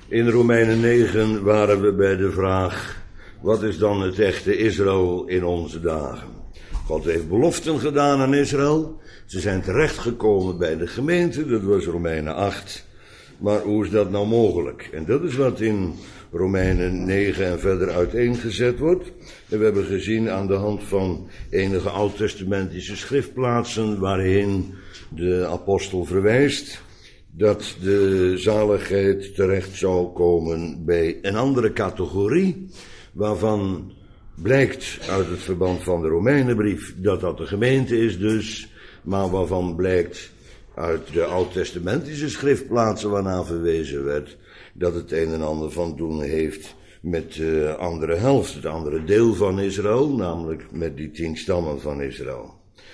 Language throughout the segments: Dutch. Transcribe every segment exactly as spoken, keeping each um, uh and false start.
In Romeinen negen waren we bij de vraag: wat is dan het echte Israël in onze dagen? God heeft beloften gedaan aan Israël. Ze zijn terechtgekomen bij de gemeente, dat was Romeinen acht. Maar hoe is dat nou mogelijk? En dat is wat in Romeinen negen en verder uiteengezet wordt. En we hebben gezien aan de hand van enige oud-testamentische schriftplaatsen waarin de apostel verwijst dat de zaligheid terecht zou komen bij een andere categorie, waarvan blijkt uit het verband van de Romeinenbrief dat dat de gemeente is dus, maar waarvan blijkt uit de oud-testamentische schriftplaatsen waarna verwezen werd dat het een en ander van doen heeft met de andere helft, het andere deel van Israël, namelijk met die tien stammen van Israël.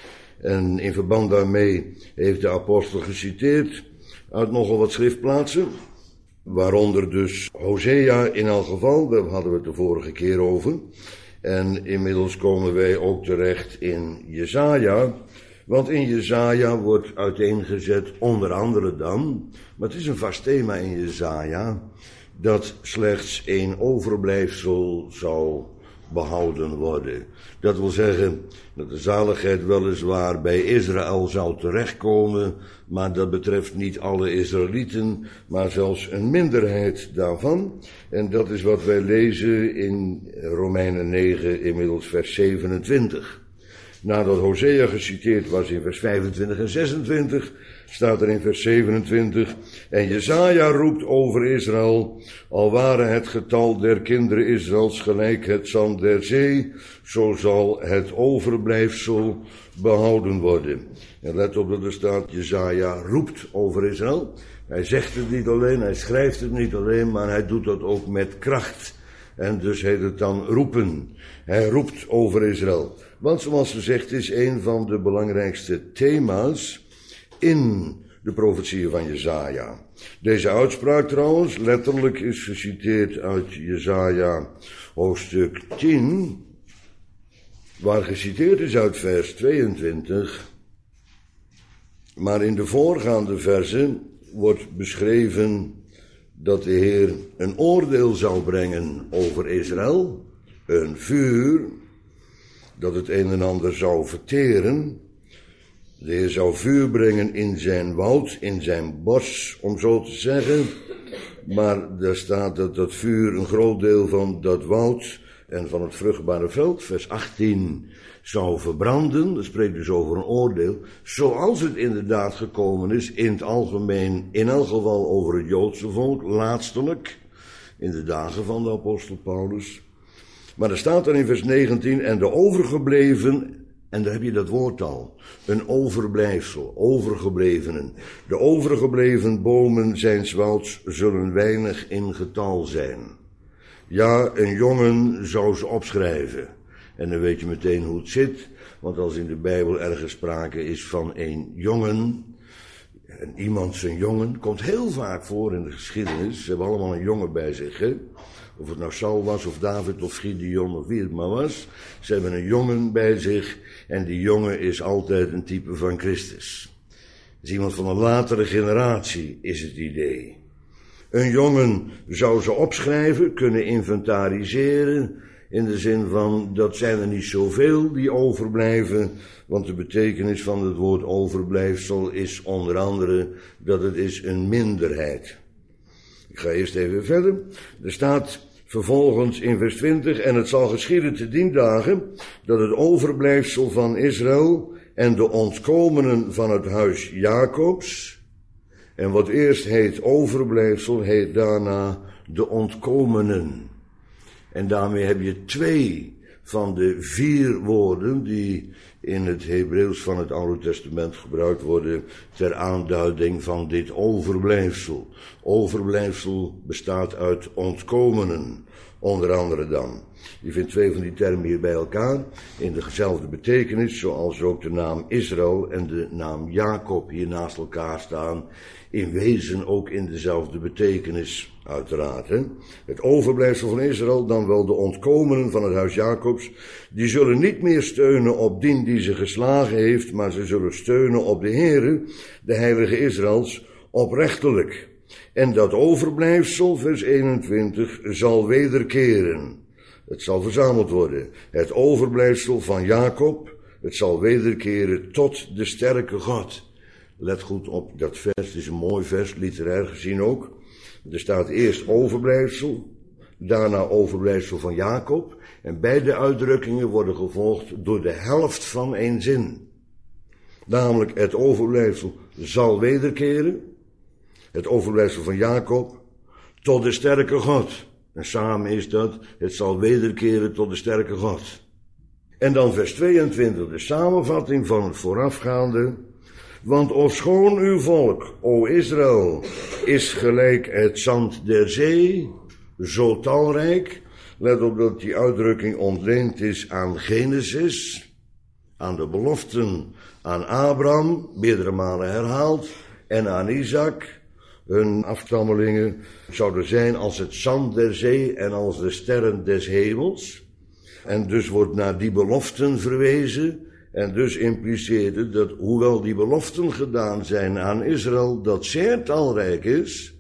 En in verband daarmee heeft de apostel geciteerd uit nogal wat schriftplaatsen, waaronder dus Hosea in elk geval, daar hadden we het de vorige keer over. En inmiddels komen wij ook terecht in Jesaja, want in Jesaja wordt uiteengezet onder andere dan, maar het is een vast thema in Jesaja, dat slechts één overblijfsel zou behouden worden. Dat wil zeggen dat de zaligheid weliswaar bij Israël zou terechtkomen, maar dat betreft niet alle Israëlieten, maar zelfs een minderheid daarvan. En dat is wat wij lezen in Romeinen negen, inmiddels vers zevenentwintig. Nadat Hosea geciteerd was in vers vijfentwintig en zesentwintig, staat er in vers zevenentwintig: en Jesaja roept over Israël: al ware het getal der kinderen Israëls gelijk het zand der zee, zo zal het overblijfsel behouden worden. En let op dat er staat: Jesaja roept over Israël. Hij zegt het niet alleen, hij schrijft het niet alleen, maar hij doet dat ook met kracht. En dus heet het dan roepen. Hij roept over Israël. Want zoals gezegd is een van de belangrijkste thema's in de profetieën van Jesaja. Deze uitspraak trouwens, letterlijk is geciteerd uit Jesaja hoofdstuk tien, waar geciteerd is uit vers tweeëntwintig. Maar in de voorgaande versen wordt beschreven dat de Heer een oordeel zou brengen over Israël, een vuur, dat het een en ander zou verteren. De Heer zou vuur brengen in zijn woud, in zijn bos, om zo te zeggen. Maar daar staat dat dat vuur een groot deel van dat woud en van het vruchtbare veld, vers achttien, zou verbranden. Dat spreekt dus over een oordeel, zoals het inderdaad gekomen is in het algemeen, in elk geval over het Joodse volk, laatstelijk, in de dagen van de apostel Paulus. Maar er staat dan in vers negentien, en de overgebleven, en daar heb je dat woord al, een overblijfsel, overgeblevenen. De overgebleven bomen zijns wouds zullen weinig in getal zijn. Ja, een jongen zou ze opschrijven. En dan weet je meteen hoe het zit, want als in de Bijbel ergens sprake is van een jongen, en iemand zijn jongen, komt heel vaak voor in de geschiedenis. Ze hebben allemaal een jongen bij zich, hè? Of het nou Saul was, of David, of Gideon, of wie het maar was. Ze hebben een jongen bij zich, en die jongen is altijd een type van Christus. Dus iemand van een latere generatie is het idee. Een jongen zou ze opschrijven, kunnen inventariseren, in de zin van, dat zijn er niet zoveel die overblijven, want de betekenis van het woord overblijfsel is onder andere dat het is een minderheid. Ik ga eerst even verder. Er staat vervolgens in vers twintig, en het zal geschieden te dien dagen, dat het overblijfsel van Israël en de ontkomenen van het huis Jacobs, en wat eerst heet overblijfsel, heet daarna de ontkomenen. En daarmee heb je twee van de vier woorden die in het Hebreeuws van het Oude Testament gebruikt worden ter aanduiding van dit overblijfsel. Overblijfsel bestaat uit ontkomenen, onder andere dan. Je vindt twee van die termen hier bij elkaar in dezelfde betekenis, zoals ook de naam Israël en de naam Jacob hier naast elkaar staan, in wezen ook in dezelfde betekenis, uiteraard. Hè? Het overblijfsel van Israël, dan wel de ontkomenen van het huis Jacobs, die zullen niet meer steunen op dien die ze geslagen heeft, maar ze zullen steunen op de Heere, de heilige Israëls, oprechtelijk. En dat overblijfsel, vers eenentwintig, zal wederkeren. Het zal verzameld worden. Het overblijfsel van Jacob, het zal wederkeren tot de sterke God. Let goed op dat vers, het is een mooi vers, literair gezien ook. Er staat eerst overblijfsel, daarna overblijfsel van Jacob. En beide uitdrukkingen worden gevolgd door de helft van één zin. Namelijk, het overblijfsel zal wederkeren. Het overblijfsel van Jacob tot de sterke God. En samen is dat, het zal wederkeren tot de sterke God. En dan vers tweeëntwintig, de samenvatting van het voorafgaande. Want ofschoon uw volk, o Israël, is gelijk het zand der zee, zo talrijk. Let op dat die uitdrukking ontleend is aan Genesis, aan de beloften aan Abraham, meerdere malen herhaald, en aan Isaac. Hun afstammelingen zouden zijn als het zand der zee en als de sterren des hemels. En dus wordt naar die beloften verwezen. En dus impliceert het dat, hoewel die beloften gedaan zijn aan Israël, dat zeer talrijk is,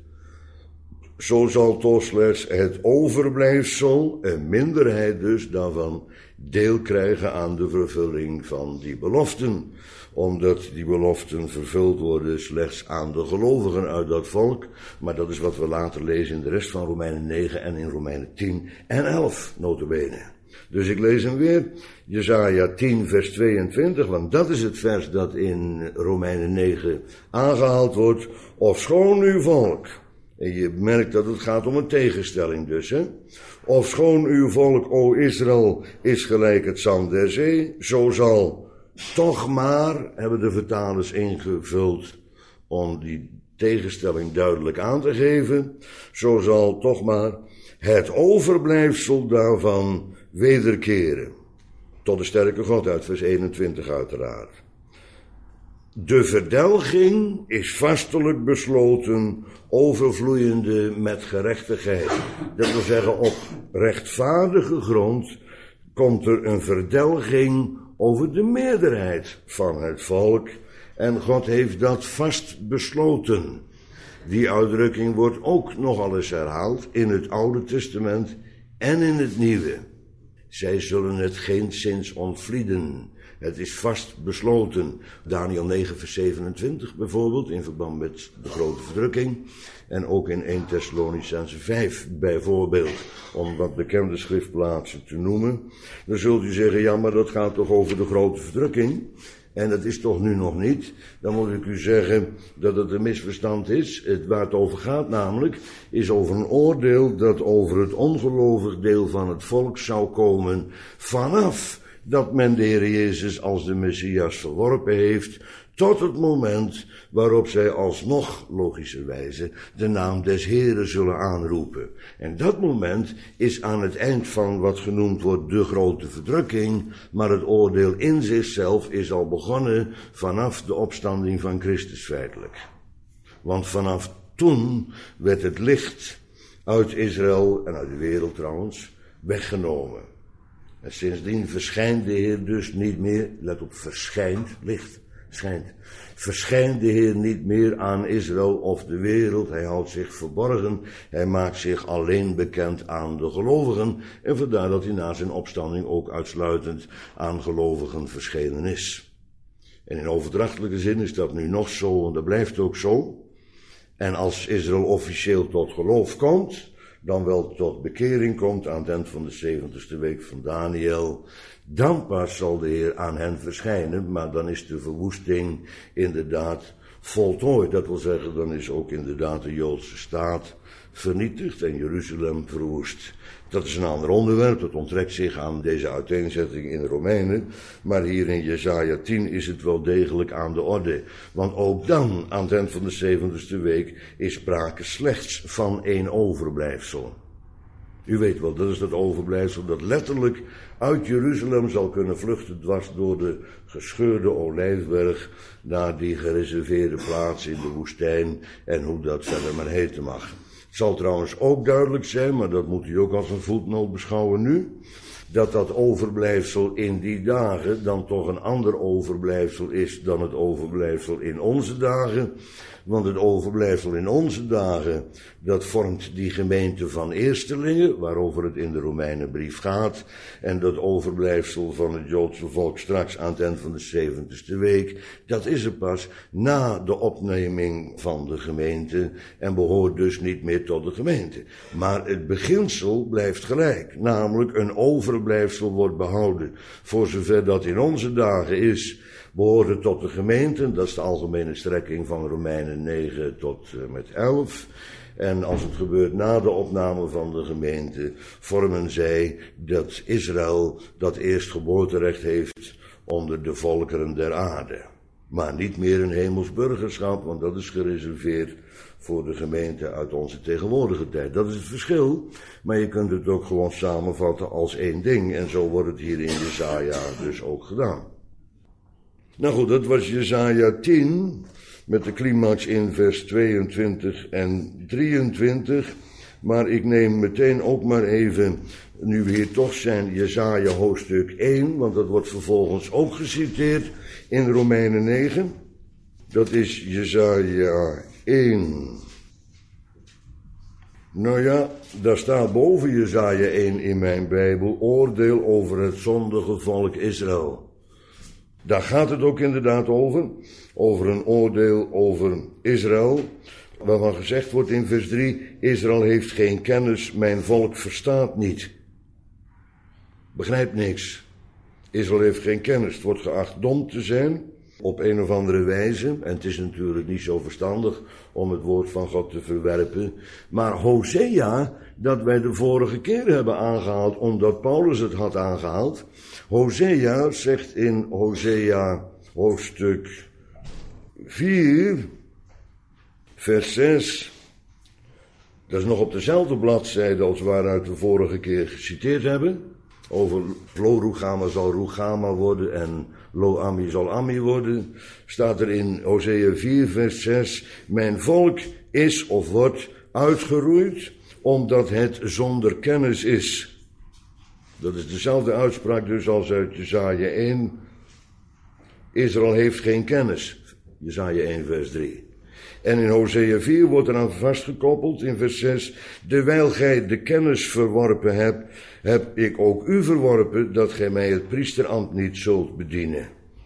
zo zal toch slechts het overblijfsel, een minderheid dus daarvan, deel krijgen aan de vervulling van die beloften. Omdat die beloften vervuld worden slechts aan de gelovigen uit dat volk. Maar dat is wat we later lezen in de rest van Romeinen negen en in Romeinen tien en elf, nota bene. Dus ik lees hem weer, Jesaja tien vers tweeëntwintig, want dat is het vers dat in Romeinen negen aangehaald wordt. Ofschoon uw volk, en je merkt dat het gaat om een tegenstelling dus, hè. Ofschoon uw volk, o Israël, is gelijk het zand der zee, zo zal toch maar, hebben de vertalers ingevuld om die tegenstelling duidelijk aan te geven, zo zal toch maar het overblijfsel daarvan wederkeren. Tot de sterke God uit vers eenentwintig uiteraard. De verdelging is vastelijk besloten, overvloeiende met gerechtigheid. Dat wil zeggen, op rechtvaardige grond komt er een verdelging over de meerderheid van het volk. En God heeft dat vast besloten. Die uitdrukking wordt ook nogal eens herhaald in het Oude Testament en in het Nieuwe. Zij zullen het geenszins ontvlieden. Het is vast besloten. Daniël negen vers zevenentwintig bijvoorbeeld, in verband met de grote verdrukking. En ook in eerste Thessalonicenzen vijf bijvoorbeeld, om wat bekende schriftplaatsen te noemen. Dan zult u zeggen, ja, maar dat gaat toch over de grote verdrukking? En dat is toch nu nog niet? Dan moet ik u zeggen dat het een misverstand is. Het, waar het over gaat namelijk, is over een oordeel dat over het ongelovig deel van het volk zou komen vanaf dat men de Heer Jezus als de Messias verworpen heeft, tot het moment waarop zij alsnog, logischerwijze, de naam des Heren zullen aanroepen. En dat moment is aan het eind van wat genoemd wordt de grote verdrukking, maar het oordeel in zichzelf is al begonnen vanaf de opstanding van Christus feitelijk. Want vanaf toen werd het licht uit Israël en uit de wereld trouwens weggenomen. En sindsdien verschijnt de Heer dus niet meer, let op, verschijnt, licht, schijnt, verschijnt de Heer niet meer aan Israël of de wereld. Hij houdt zich verborgen, hij maakt zich alleen bekend aan de gelovigen. En vandaar dat hij na zijn opstanding ook uitsluitend aan gelovigen verschenen is. En in overdrachtelijke zin is dat nu nog zo, en dat blijft ook zo. En als Israël officieel tot geloof komt, dan wel tot bekering komt aan het eind van de zeventigste week van Daniël, dan pas zal de Heer aan hen verschijnen, maar dan is de verwoesting inderdaad voltooid. Dat wil zeggen, dan is ook inderdaad de Joodse staat vernietigd en Jeruzalem verwoest. Dat is een ander onderwerp, dat onttrekt zich aan deze uiteenzetting in de Romeinen, maar hier in Jesaja tien is het wel degelijk aan de orde. Want ook dan, aan het eind van de zeventigste week, is sprake slechts van één overblijfsel. U weet wel, dat is dat overblijfsel dat letterlijk uit Jeruzalem zal kunnen vluchten dwars door de gescheurde olijfberg naar die gereserveerde plaats in de woestijn en hoe dat verder maar heten mag. Het zal trouwens ook duidelijk zijn, maar dat moet u ook als een voetnoot beschouwen nu, dat dat overblijfsel in die dagen dan toch een ander overblijfsel is dan het overblijfsel in onze dagen. Want het overblijfsel in onze dagen, dat vormt die gemeente van eerstelingen, waarover het in de Romeinenbrief gaat. En dat overblijfsel van het Joodse volk straks aan het eind van de zeventigste week, dat is er pas na de opneming van de gemeente en behoort dus niet meer tot de gemeente. Maar het beginsel blijft gelijk, namelijk een overblijfsel wordt behouden. Voor zover dat in onze dagen is, behoort het tot de gemeente, dat is de algemene strekking van Romeinen negen tot uh, met elf. En als het gebeurt na de opname van de gemeente, vormen zij dat Israël dat eerstgeboorterecht heeft onder de volkeren der aarde. Maar niet meer een hemels burgerschap, want dat is gereserveerd voor de gemeente uit onze tegenwoordige tijd. Dat is het verschil, maar je kunt het ook gewoon samenvatten als één ding. En zo wordt het hier in Jesaja dus ook gedaan. Nou goed, dat was Jesaja tien, met de climax in vers tweeëntwintig en drieëntwintig. Maar ik neem meteen ook maar even, nu we hier toch zijn, Jesaja hoofdstuk één, want dat wordt vervolgens ook geciteerd in Romeinen negen. Dat is Jesaja één. Nou ja, daar staat boven Jesaja één in mijn Bijbel, oordeel over het zondige volk Israël. Daar gaat het ook inderdaad over, over een oordeel over Israël, waarvan gezegd wordt in vers drie, Israël heeft geen kennis, mijn volk verstaat niet. Begrijpt niks. Israël heeft geen kennis, het wordt geacht dom te zijn, op een of andere wijze, en het is natuurlijk niet zo verstandig om het woord van God te verwerpen, maar Hosea, dat wij de vorige keer hebben aangehaald, omdat Paulus het had aangehaald, Hosea zegt in Hosea hoofdstuk vier, vers zes, dat is nog op dezelfde bladzijde als waaruit we vorige keer geciteerd hebben, over Lo Rugama zal Rugama worden en Lo Ami zal Ami worden, staat er in Hosea vier vers zes, mijn volk is of wordt uitgeroeid omdat het zonder kennis is. Dat is dezelfde uitspraak dus als uit Jesaja één. Israël heeft geen kennis. Jesaja één vers drie. En in Hosea vier wordt eraan vastgekoppeld in vers zes. Dewijl gij de kennis verworpen hebt, heb ik ook u verworpen dat gij mij het priesterambt niet zult bedienen.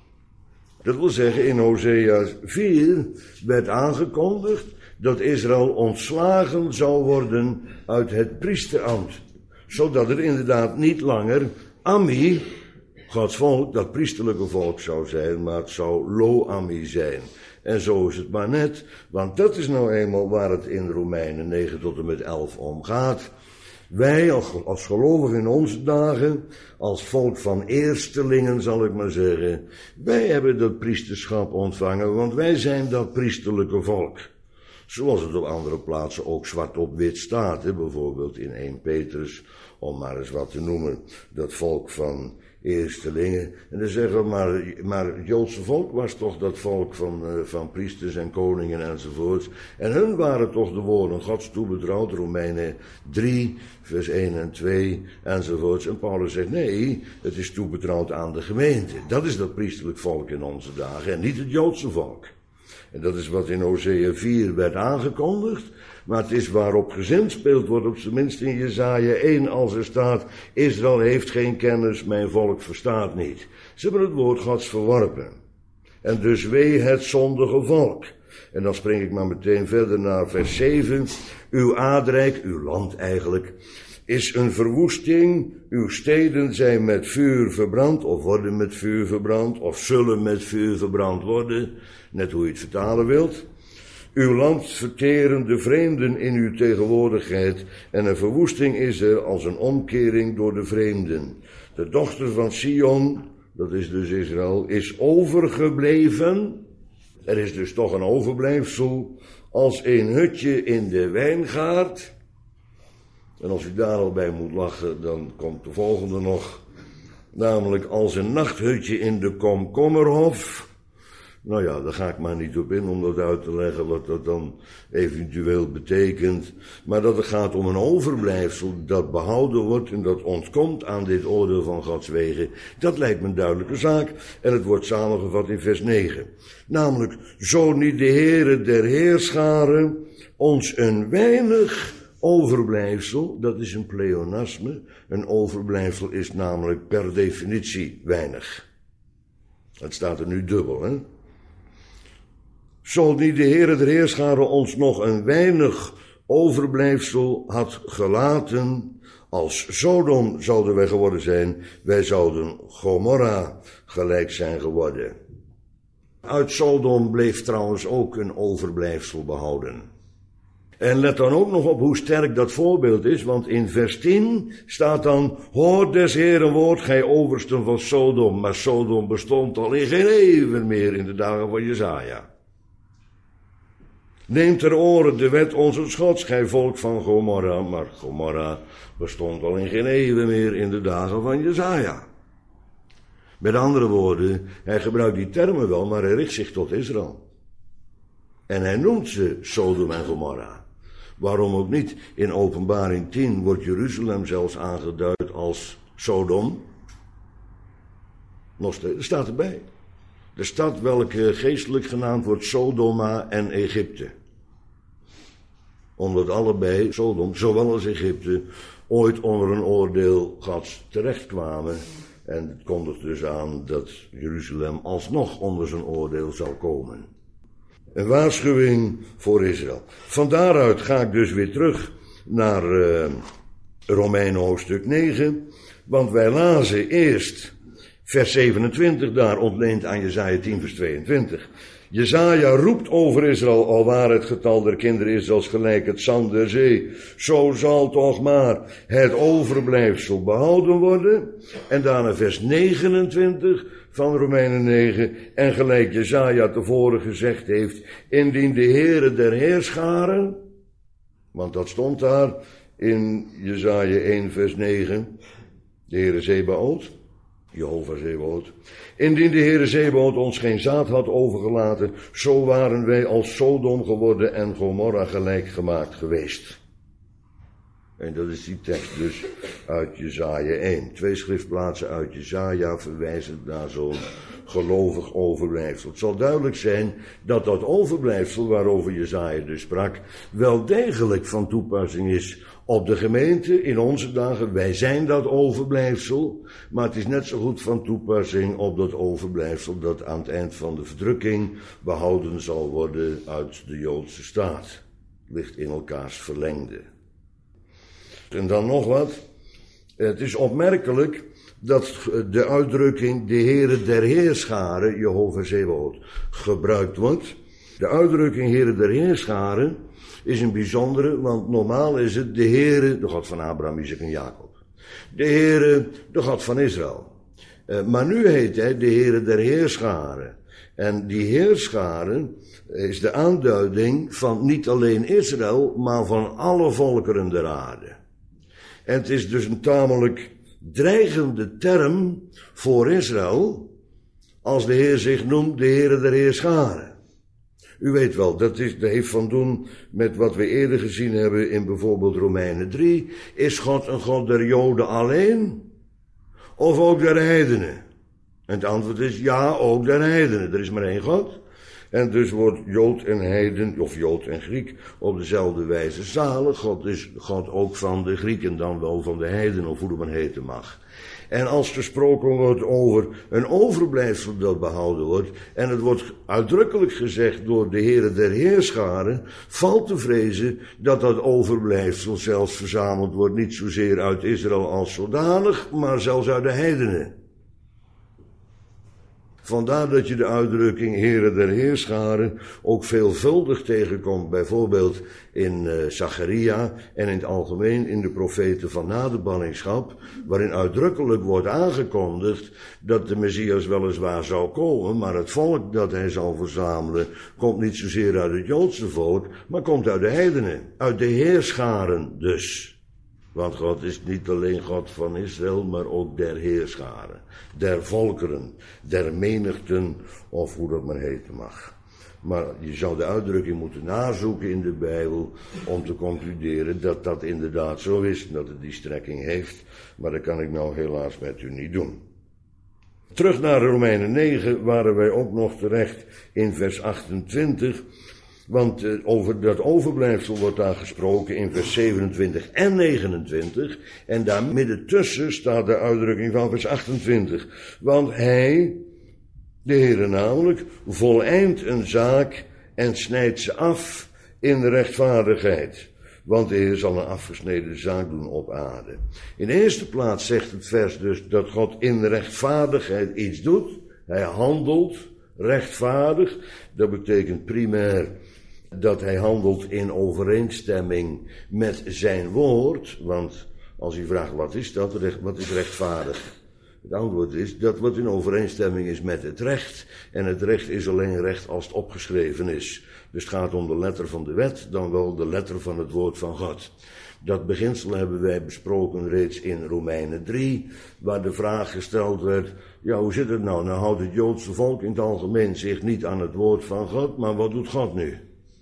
Dat wil zeggen, in Hosea vier werd aangekondigd dat Israël ontslagen zou worden uit het priesterambt. Zodat er inderdaad niet langer Ami, Gods volk, dat priesterlijke volk zou zijn, maar het zou Lo-Ami zijn. En zo is het maar net, want dat is nou eenmaal waar het in Romeinen negen tot en met elf om gaat. Wij als, als gelovigen in onze dagen, als volk van eerstelingen zal ik maar zeggen, wij hebben dat priesterschap ontvangen, want wij zijn dat priesterlijke volk. Zoals het op andere plaatsen ook zwart op wit staat, hè? Bijvoorbeeld in eerste Petrus, om maar eens wat te noemen, dat volk van eerstelingen. En dan zeggen we, maar, maar het Joodse volk was toch dat volk van, uh, van priesters en koningen enzovoort. En hun waren toch de woorden Gods toebetrouwd, Romeinen drie, vers één en twee enzovoorts. En Paulus zegt, nee, het is toebetrouwd aan de gemeente. Dat is dat priesterlijk volk in onze dagen en niet het Joodse volk. En dat is wat in Hosea vier werd aangekondigd. Maar het is waarop gezinspeeld wordt, op zijn minst in Jesaja één, als er staat, Israël heeft geen kennis, mijn volk verstaat niet. Ze hebben het woord Gods verworpen. En dus wee het zondige volk. En dan spring ik maar meteen verder naar vers zeven. Uw aardrijk, uw land eigenlijk, is een verwoesting. Uw steden zijn met vuur verbrand, of worden met vuur verbrand, of zullen met vuur verbrand worden. Net hoe je het vertalen wilt. Uw land verteren de vreemden in uw tegenwoordigheid, en een verwoesting is er als een omkering door de vreemden. De dochter van Sion, dat is dus Israël, is overgebleven. Er is dus toch een overblijfsel, als een hutje in de wijngaard. En als u daar al bij moet lachen, dan komt de volgende nog. Namelijk als een nachthutje in de komkommerhof. Nou ja, daar ga ik maar niet op in om dat uit te leggen wat dat dan eventueel betekent. Maar dat het gaat om een overblijfsel dat behouden wordt en dat ontkomt aan dit oordeel van Gods wegen. Dat lijkt me een duidelijke zaak en het wordt samengevat in vers negen. Namelijk, zo niet de Heere der Heerscharen ons een weinig overblijfsel, dat is een pleonasme. Een overblijfsel is namelijk per definitie weinig. Het staat er nu dubbel, hè. Zo niet de Heere der Heerscharen ons nog een weinig overblijfsel had gelaten, als Sodom zouden wij geworden zijn, wij zouden Gomorra gelijk zijn geworden. Uit Sodom bleef trouwens ook een overblijfsel behouden. En let dan ook nog op hoe sterk dat voorbeeld is, want in vers tien staat dan, hoor des Heeren woord, gij oversten van Sodom. Maar Sodom bestond al in geen eeuwen meer in de dagen van Jesaja. Neem ter oren de wet onze Gods, gij volk van Gomorra. Maar Gomorra bestond al in geen eeuwen meer in de dagen van Jesaja. Met andere woorden, hij gebruikt die termen wel, maar hij richt zich tot Israël. En hij noemt ze Sodom en Gomorra. Waarom ook niet? In Openbaring tien wordt Jeruzalem zelfs aangeduid als Sodom. Nog steeds, er staat erbij. De stad welke geestelijk genaamd wordt Sodoma en Egypte. Omdat allebei, Sodom, zowel als Egypte, ooit onder een oordeel Gods terechtkwamen. En het kondigt dus aan dat Jeruzalem alsnog onder zijn oordeel zal komen. Een waarschuwing voor Israël. Van daaruit ga ik dus weer terug naar uh, Romeinen hoofdstuk negen. Want wij lazen eerst vers zevenentwintig daar ontleend aan Jesaja tien vers tweeëntwintig. Jesaja roept over Israël, al waar het getal der kinderen Israëls gelijk het zand der zee. Zo zal toch maar het overblijfsel behouden worden. En daarna vers negenentwintig van Romeinen negen. En gelijk Jesaja tevoren gezegd heeft, indien de Heere der Heerscharen, want dat stond daar in Jesaja één vers negen, de Heere Zebaoth, Jehovah Zebaoth. Indien de Heere Zebaoth ons geen zaad had overgelaten, zo waren wij als Sodom geworden en Gomorra gelijk gemaakt geweest. En dat is die tekst dus uit Jesaja één. Twee schriftplaatsen uit Jesaja verwijzen naar zo'n gelovig overblijfsel. Het zal duidelijk zijn dat dat overblijfsel waarover Jesaja dus sprak, wel degelijk van toepassing is op de gemeente in onze dagen. Wij zijn dat overblijfsel, maar het is net zo goed van toepassing op dat overblijfsel dat aan het eind van de verdrukking behouden zal worden uit de Joodse staat. Ligt in elkaars verlengde. En dan nog wat. Het is opmerkelijk dat de uitdrukking de Heere der Heerscharen, Jehovah Zebaoth, gebruikt wordt. De uitdrukking Heere der Heerscharen is een bijzondere, want normaal is het de Heere, de God van Abraham, Isaac en Jacob. De Heere, de God van Israël. Uh, maar nu heet hij de Heere der Heerscharen. En die heerscharen is de aanduiding van niet alleen Israël, maar van alle volkeren der aarde. En het is dus een tamelijk dreigende term voor Israël, als de Heer zich noemt de Heere der Heerscharen. U weet wel, dat, is, dat heeft van doen met wat we eerder gezien hebben in bijvoorbeeld Romeinen drie. Is God een God der Joden alleen? Of ook der heidenen? En het antwoord is ja, ook der heidenen. Er is maar één God. En dus wordt Jood en heiden, of Jood en Griek, op dezelfde wijze zalig. God is God ook van de Grieken, dan wel van de heiden, of hoe het maar heten mag. En als gesproken wordt over een overblijfsel dat behouden wordt, en het wordt uitdrukkelijk gezegd door de Heere der Heerscharen, valt te vrezen dat dat overblijfsel zelfs verzameld wordt, niet zozeer uit Israël als zodanig, maar zelfs uit de heidenen. Vandaar dat je de uitdrukking Heere der Heerscharen ook veelvuldig tegenkomt, bijvoorbeeld in uh, Zacharia en in het algemeen in de profeten van na de ballingschap, waarin uitdrukkelijk wordt aangekondigd dat de Messias weliswaar zou komen, maar het volk dat hij zal verzamelen komt niet zozeer uit het Joodse volk, maar komt uit de heidenen, uit de heerscharen dus. Want God is niet alleen God van Israël, maar ook der heerscharen, der volkeren, der menigten, of hoe dat maar heten mag. Maar je zou de uitdrukking moeten nazoeken in de Bijbel om te concluderen dat dat inderdaad zo is, dat het die strekking heeft. Maar dat kan ik nou helaas met u niet doen. Terug naar Romeinen negen waren wij ook nog terecht in vers achtentwintig. Want uh, over dat overblijfsel wordt daar gesproken in vers zevenentwintig en negenentwintig. En daar midden tussen staat de uitdrukking van vers achtentwintig. Want hij, de Heere namelijk, voleind een zaak en snijdt ze af in de rechtvaardigheid. Want de Heer zal een afgesneden zaak doen op aarde. In de eerste plaats zegt het vers dus dat God in de rechtvaardigheid iets doet. Hij handelt rechtvaardig. Dat betekent primair dat hij handelt in overeenstemming met zijn woord. Want als u vraagt wat is dat, wat is rechtvaardig? Het antwoord is dat wat in overeenstemming is met het recht. En het recht is alleen recht als het opgeschreven is. Dus het gaat om de letter van de wet, dan wel de letter van het woord van God. Dat beginsel hebben wij besproken reeds in Romeinen drie, waar de vraag gesteld werd, ja, hoe zit het nou? Nou houdt het Joodse volk in het algemeen zich niet aan het woord van God, maar wat doet God nu?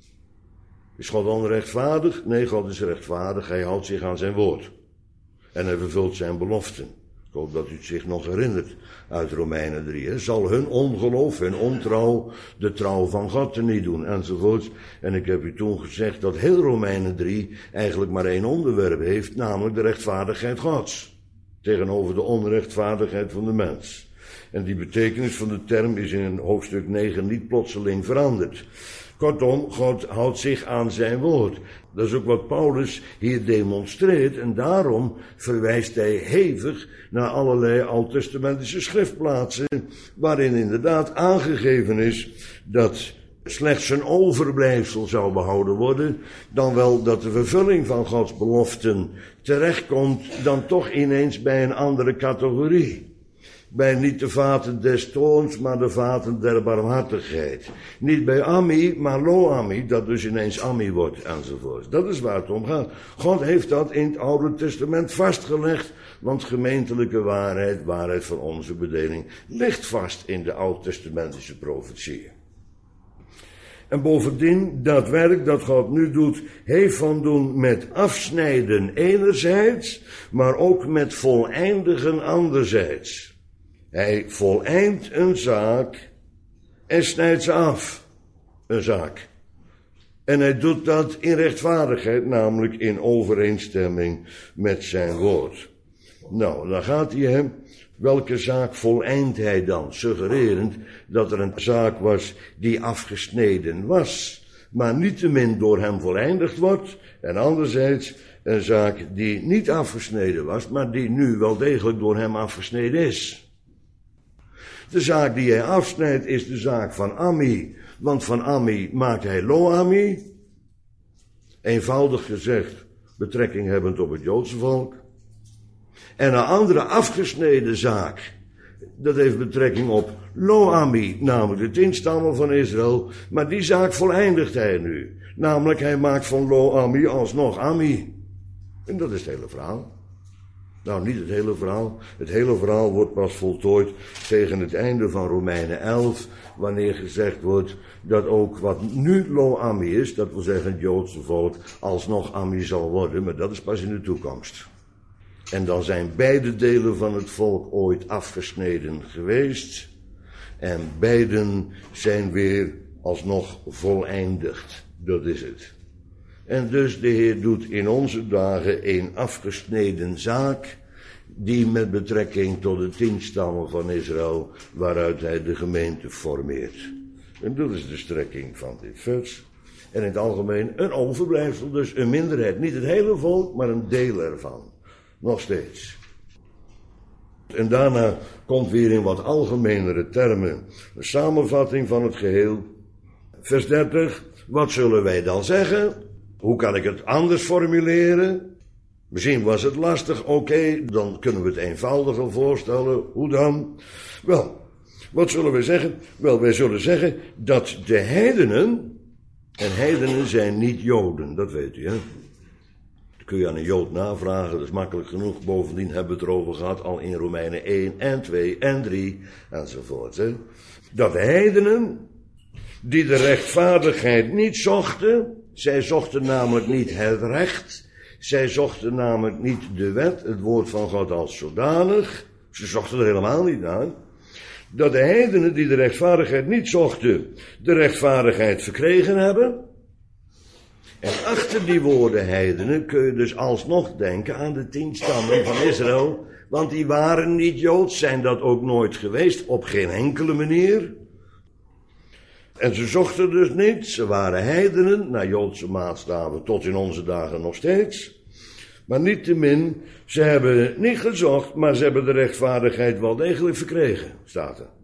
Is God onrechtvaardig? Nee, God is rechtvaardig, hij houdt zich aan zijn woord. En hij vervult zijn beloften. Ik hoop dat u het zich nog herinnert uit Romeinen drie. Hè. Zal hun ongeloof, hun ontrouw, de trouw van God teniet doen, enzovoorts. En ik heb u toen gezegd dat heel Romeinen drie eigenlijk maar één onderwerp heeft, namelijk de rechtvaardigheid Gods. Tegenover de onrechtvaardigheid van de mens. En die betekenis van de term is in hoofdstuk negen niet plotseling veranderd. Kortom, God houdt zich aan zijn woord. Dat is ook wat Paulus hier demonstreert en daarom verwijst hij hevig naar allerlei oud-testamentische schriftplaatsen, waarin inderdaad aangegeven is dat slechts een overblijfsel zou behouden worden, dan wel dat de vervulling van Gods beloften terechtkomt dan toch ineens bij een andere categorie. Bij niet de vaten des toorns, maar de vaten der barmhartigheid. Niet bij Ami, maar Lo-Ami, dat dus ineens Ami wordt, enzovoort. Dat is waar het om gaat. God heeft dat in het Oude Testament vastgelegd, want gemeentelijke waarheid, waarheid van onze bedeling, ligt vast in de Oud-testamentische profetieën. En bovendien, dat werk dat God nu doet, heeft van doen met afsnijden enerzijds, maar ook met voleindigen anderzijds. Hij voleind een zaak en snijdt ze af, een zaak. En hij doet dat in rechtvaardigheid, namelijk in overeenstemming met zijn woord. Nou, dan gaat hij hem, welke zaak voleind hij dan? Suggererend dat er een zaak was die afgesneden was, maar niettemin door hem voleindigd wordt. En anderzijds een zaak die niet afgesneden was, maar die nu wel degelijk door hem afgesneden is. De zaak die hij afsnijdt is de zaak van Ami, want van Ami maakt hij Lo-Ami. Eenvoudig gezegd, betrekking hebbend op het Joodse volk. En een andere afgesneden zaak, dat heeft betrekking op Lo-Ami, namelijk de tien stammen van Israël. Maar die zaak voleindigt hij nu. Namelijk hij maakt van Lo-Ami alsnog Ami. En dat is het hele verhaal. Nou, niet het hele verhaal. Het hele verhaal wordt pas voltooid tegen het einde van Romeinen elf, wanneer gezegd wordt dat ook wat nu Lo-Ami is, dat wil zeggen het Joodse volk, alsnog Ami zal worden, maar dat is pas in de toekomst. En dan zijn beide delen van het volk ooit afgesneden geweest en beiden zijn weer alsnog voleindigd. Dat is het. En dus de Heer doet in onze dagen een afgesneden zaak, die met betrekking tot de tien stammen van Israël, waaruit hij de gemeente formeert. En dat is de strekking van dit vers. En in het algemeen een overblijfsel, dus een minderheid. Niet het hele volk, maar een deel ervan. Nog steeds. En daarna komt weer in wat algemenere termen een samenvatting van het geheel. Vers dertig, wat zullen wij dan zeggen? Hoe kan ik het anders formuleren? Misschien was het lastig, oké, okay, dan kunnen we het eenvoudiger voorstellen. Hoe dan? Wel, wat zullen we zeggen? Wel, wij zullen zeggen dat de heidenen, en heidenen zijn niet Joden, dat weet u, hè? Dat kun je aan een Jood navragen, dat is makkelijk genoeg. Bovendien hebben we het erover gehad, al in Romeinen één en twee en drie enzovoort. Hè. Dat de heidenen, die de rechtvaardigheid niet zochten, zij zochten namelijk niet het recht, zij zochten namelijk niet de wet, het woord van God als zodanig, ze zochten er helemaal niet naar. Dat de heidenen die de rechtvaardigheid niet zochten, de rechtvaardigheid verkregen hebben. En achter die woorden heidenen kun je dus alsnog denken aan de tien stammen van Israël. Want die waren niet Joods, zijn dat ook nooit geweest, op geen enkele manier. En ze zochten dus niet, ze waren heidenen, naar Joodse maatstaven tot in onze dagen nog steeds. Maar niettemin, ze hebben niet gezocht, maar ze hebben de rechtvaardigheid wel degelijk verkregen, staat er.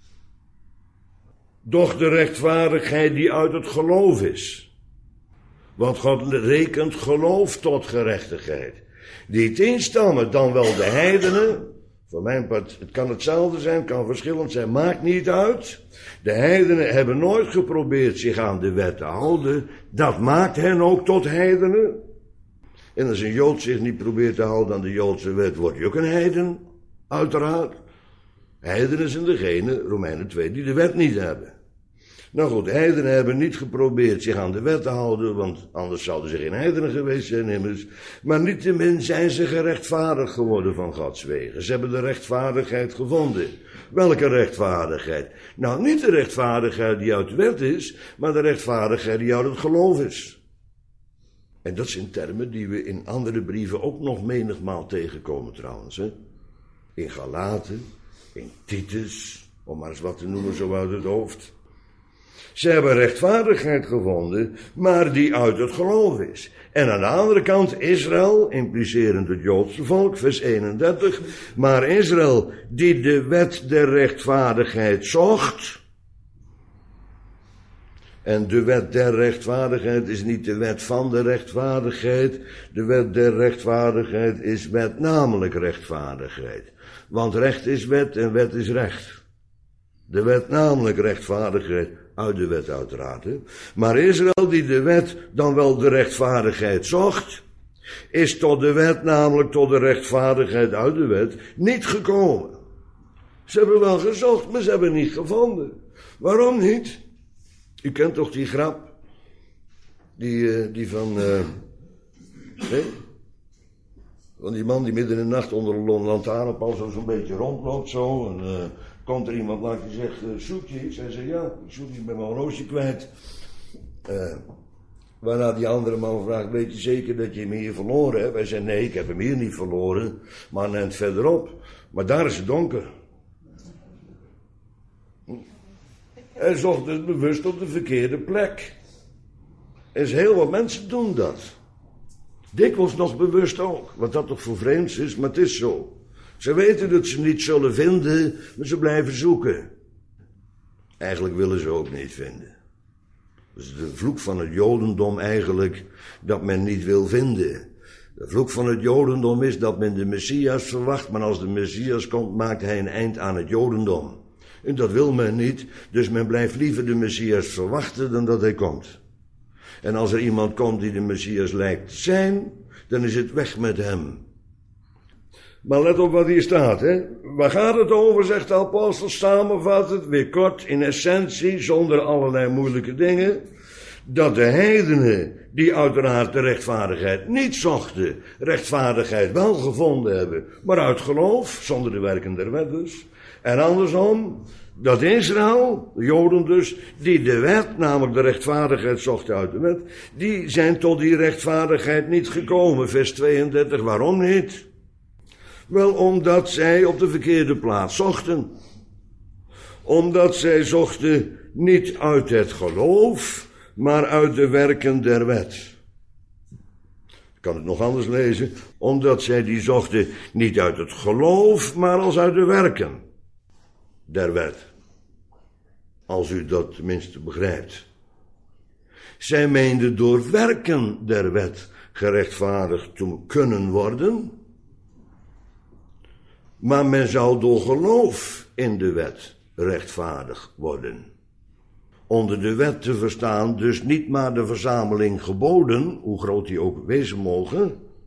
Doch de rechtvaardigheid die uit het geloof is. Want God rekent geloof tot gerechtigheid. Die tien stammen, dan wel de heidenen. Voor mijn part, het kan hetzelfde zijn, het kan verschillend zijn, maakt niet uit. De heidenen hebben nooit geprobeerd zich aan de wet te houden. Dat maakt hen ook tot heidenen. En als een Jood zich niet probeert te houden aan de Joodse wet, wordt hij ook een heiden, uiteraard. Heidenen zijn degene, Romeinen twee, die de wet niet hebben. Nou goed, heidenen hebben niet geprobeerd zich aan de wet te houden, want anders zouden ze geen heidenen geweest zijn immers. Maar niettemin zijn ze gerechtvaardigd geworden van Gods wegen. Ze hebben de rechtvaardigheid gevonden. Welke rechtvaardigheid? Nou, niet de rechtvaardigheid die uit de wet is, maar de rechtvaardigheid die uit het geloof is. En dat zijn termen die we in andere brieven ook nog menigmaal tegenkomen trouwens. Hè? In Galaten, in Titus, om maar eens wat te noemen zo uit het hoofd. Ze hebben rechtvaardigheid gevonden, maar die uit het geloof is. En aan de andere kant Israël, implicerend het Joodse volk, vers eenendertig. Maar Israël, die de wet der rechtvaardigheid zocht. En de wet der rechtvaardigheid is niet de wet van de rechtvaardigheid. De wet der rechtvaardigheid is wet namelijk rechtvaardigheid. Want recht is wet en wet is recht. De wet namelijk rechtvaardigheid, uit de wet uiteraard. Hè? Maar Israël die de wet dan wel de rechtvaardigheid zocht, is tot de wet, namelijk tot de rechtvaardigheid uit de wet, niet gekomen. Ze hebben wel gezocht, maar ze hebben niet gevonden. Waarom niet? U kent toch die grap? Die, uh, die van... Uh, nee? Van die man die midden in de nacht onder een lantaarnpaal zo zo'n beetje rondloopt zo. En uh, komt er iemand langs die zegt, uh, zoek je iets? Hij zegt, ja, ik zoek iets, ik ben mijn horloge kwijt. Uh, waarna die andere man vraagt, weet je zeker dat je hem hier verloren hebt? Hij zegt, nee, ik heb hem hier niet verloren, maar net verderop. Maar daar is het donker. Hij zocht dus bewust op de verkeerde plek. Er is heel wat mensen doen dat. Dikwijls nog bewust ook, wat dat toch voor vreemds is, maar het is zo. Ze weten dat ze niet zullen vinden, maar ze blijven zoeken. Eigenlijk willen ze ook niet vinden. Dat is de vloek van het Jodendom eigenlijk, dat men niet wil vinden. De vloek van het Jodendom is dat men de Messias verwacht, maar als de Messias komt, maakt hij een eind aan het Jodendom. En dat wil men niet, dus men blijft liever de Messias verwachten dan dat hij komt. En als er iemand komt die de Messias lijkt te zijn, dan is het weg met hem. Maar let op wat hier staat, hè. Waar gaat het over, zegt de apostel, samenvat het weer kort, in essentie, zonder allerlei moeilijke dingen. Dat de heidenen, die uiteraard de rechtvaardigheid niet zochten, rechtvaardigheid wel gevonden hebben, maar uit geloof, zonder de werken der wet dus. En andersom, dat Israël, de Joden dus, die de wet, namelijk de rechtvaardigheid zochten uit de wet, die zijn tot die rechtvaardigheid niet gekomen. Vers tweeëndertig, waarom niet? Wel, omdat zij op de verkeerde plaats zochten. Omdat zij zochten niet uit het geloof, maar uit de werken der wet. Ik kan het nog anders lezen. Omdat zij die zochten niet uit het geloof, maar als uit de werken der wet. Als u dat tenminste begrijpt. Zij meenden door werken der wet gerechtvaardigd te kunnen worden. Maar men zou door geloof in de wet rechtvaardig worden. Onder de wet te verstaan dus niet maar de verzameling geboden, hoe groot die ook wezen mogen,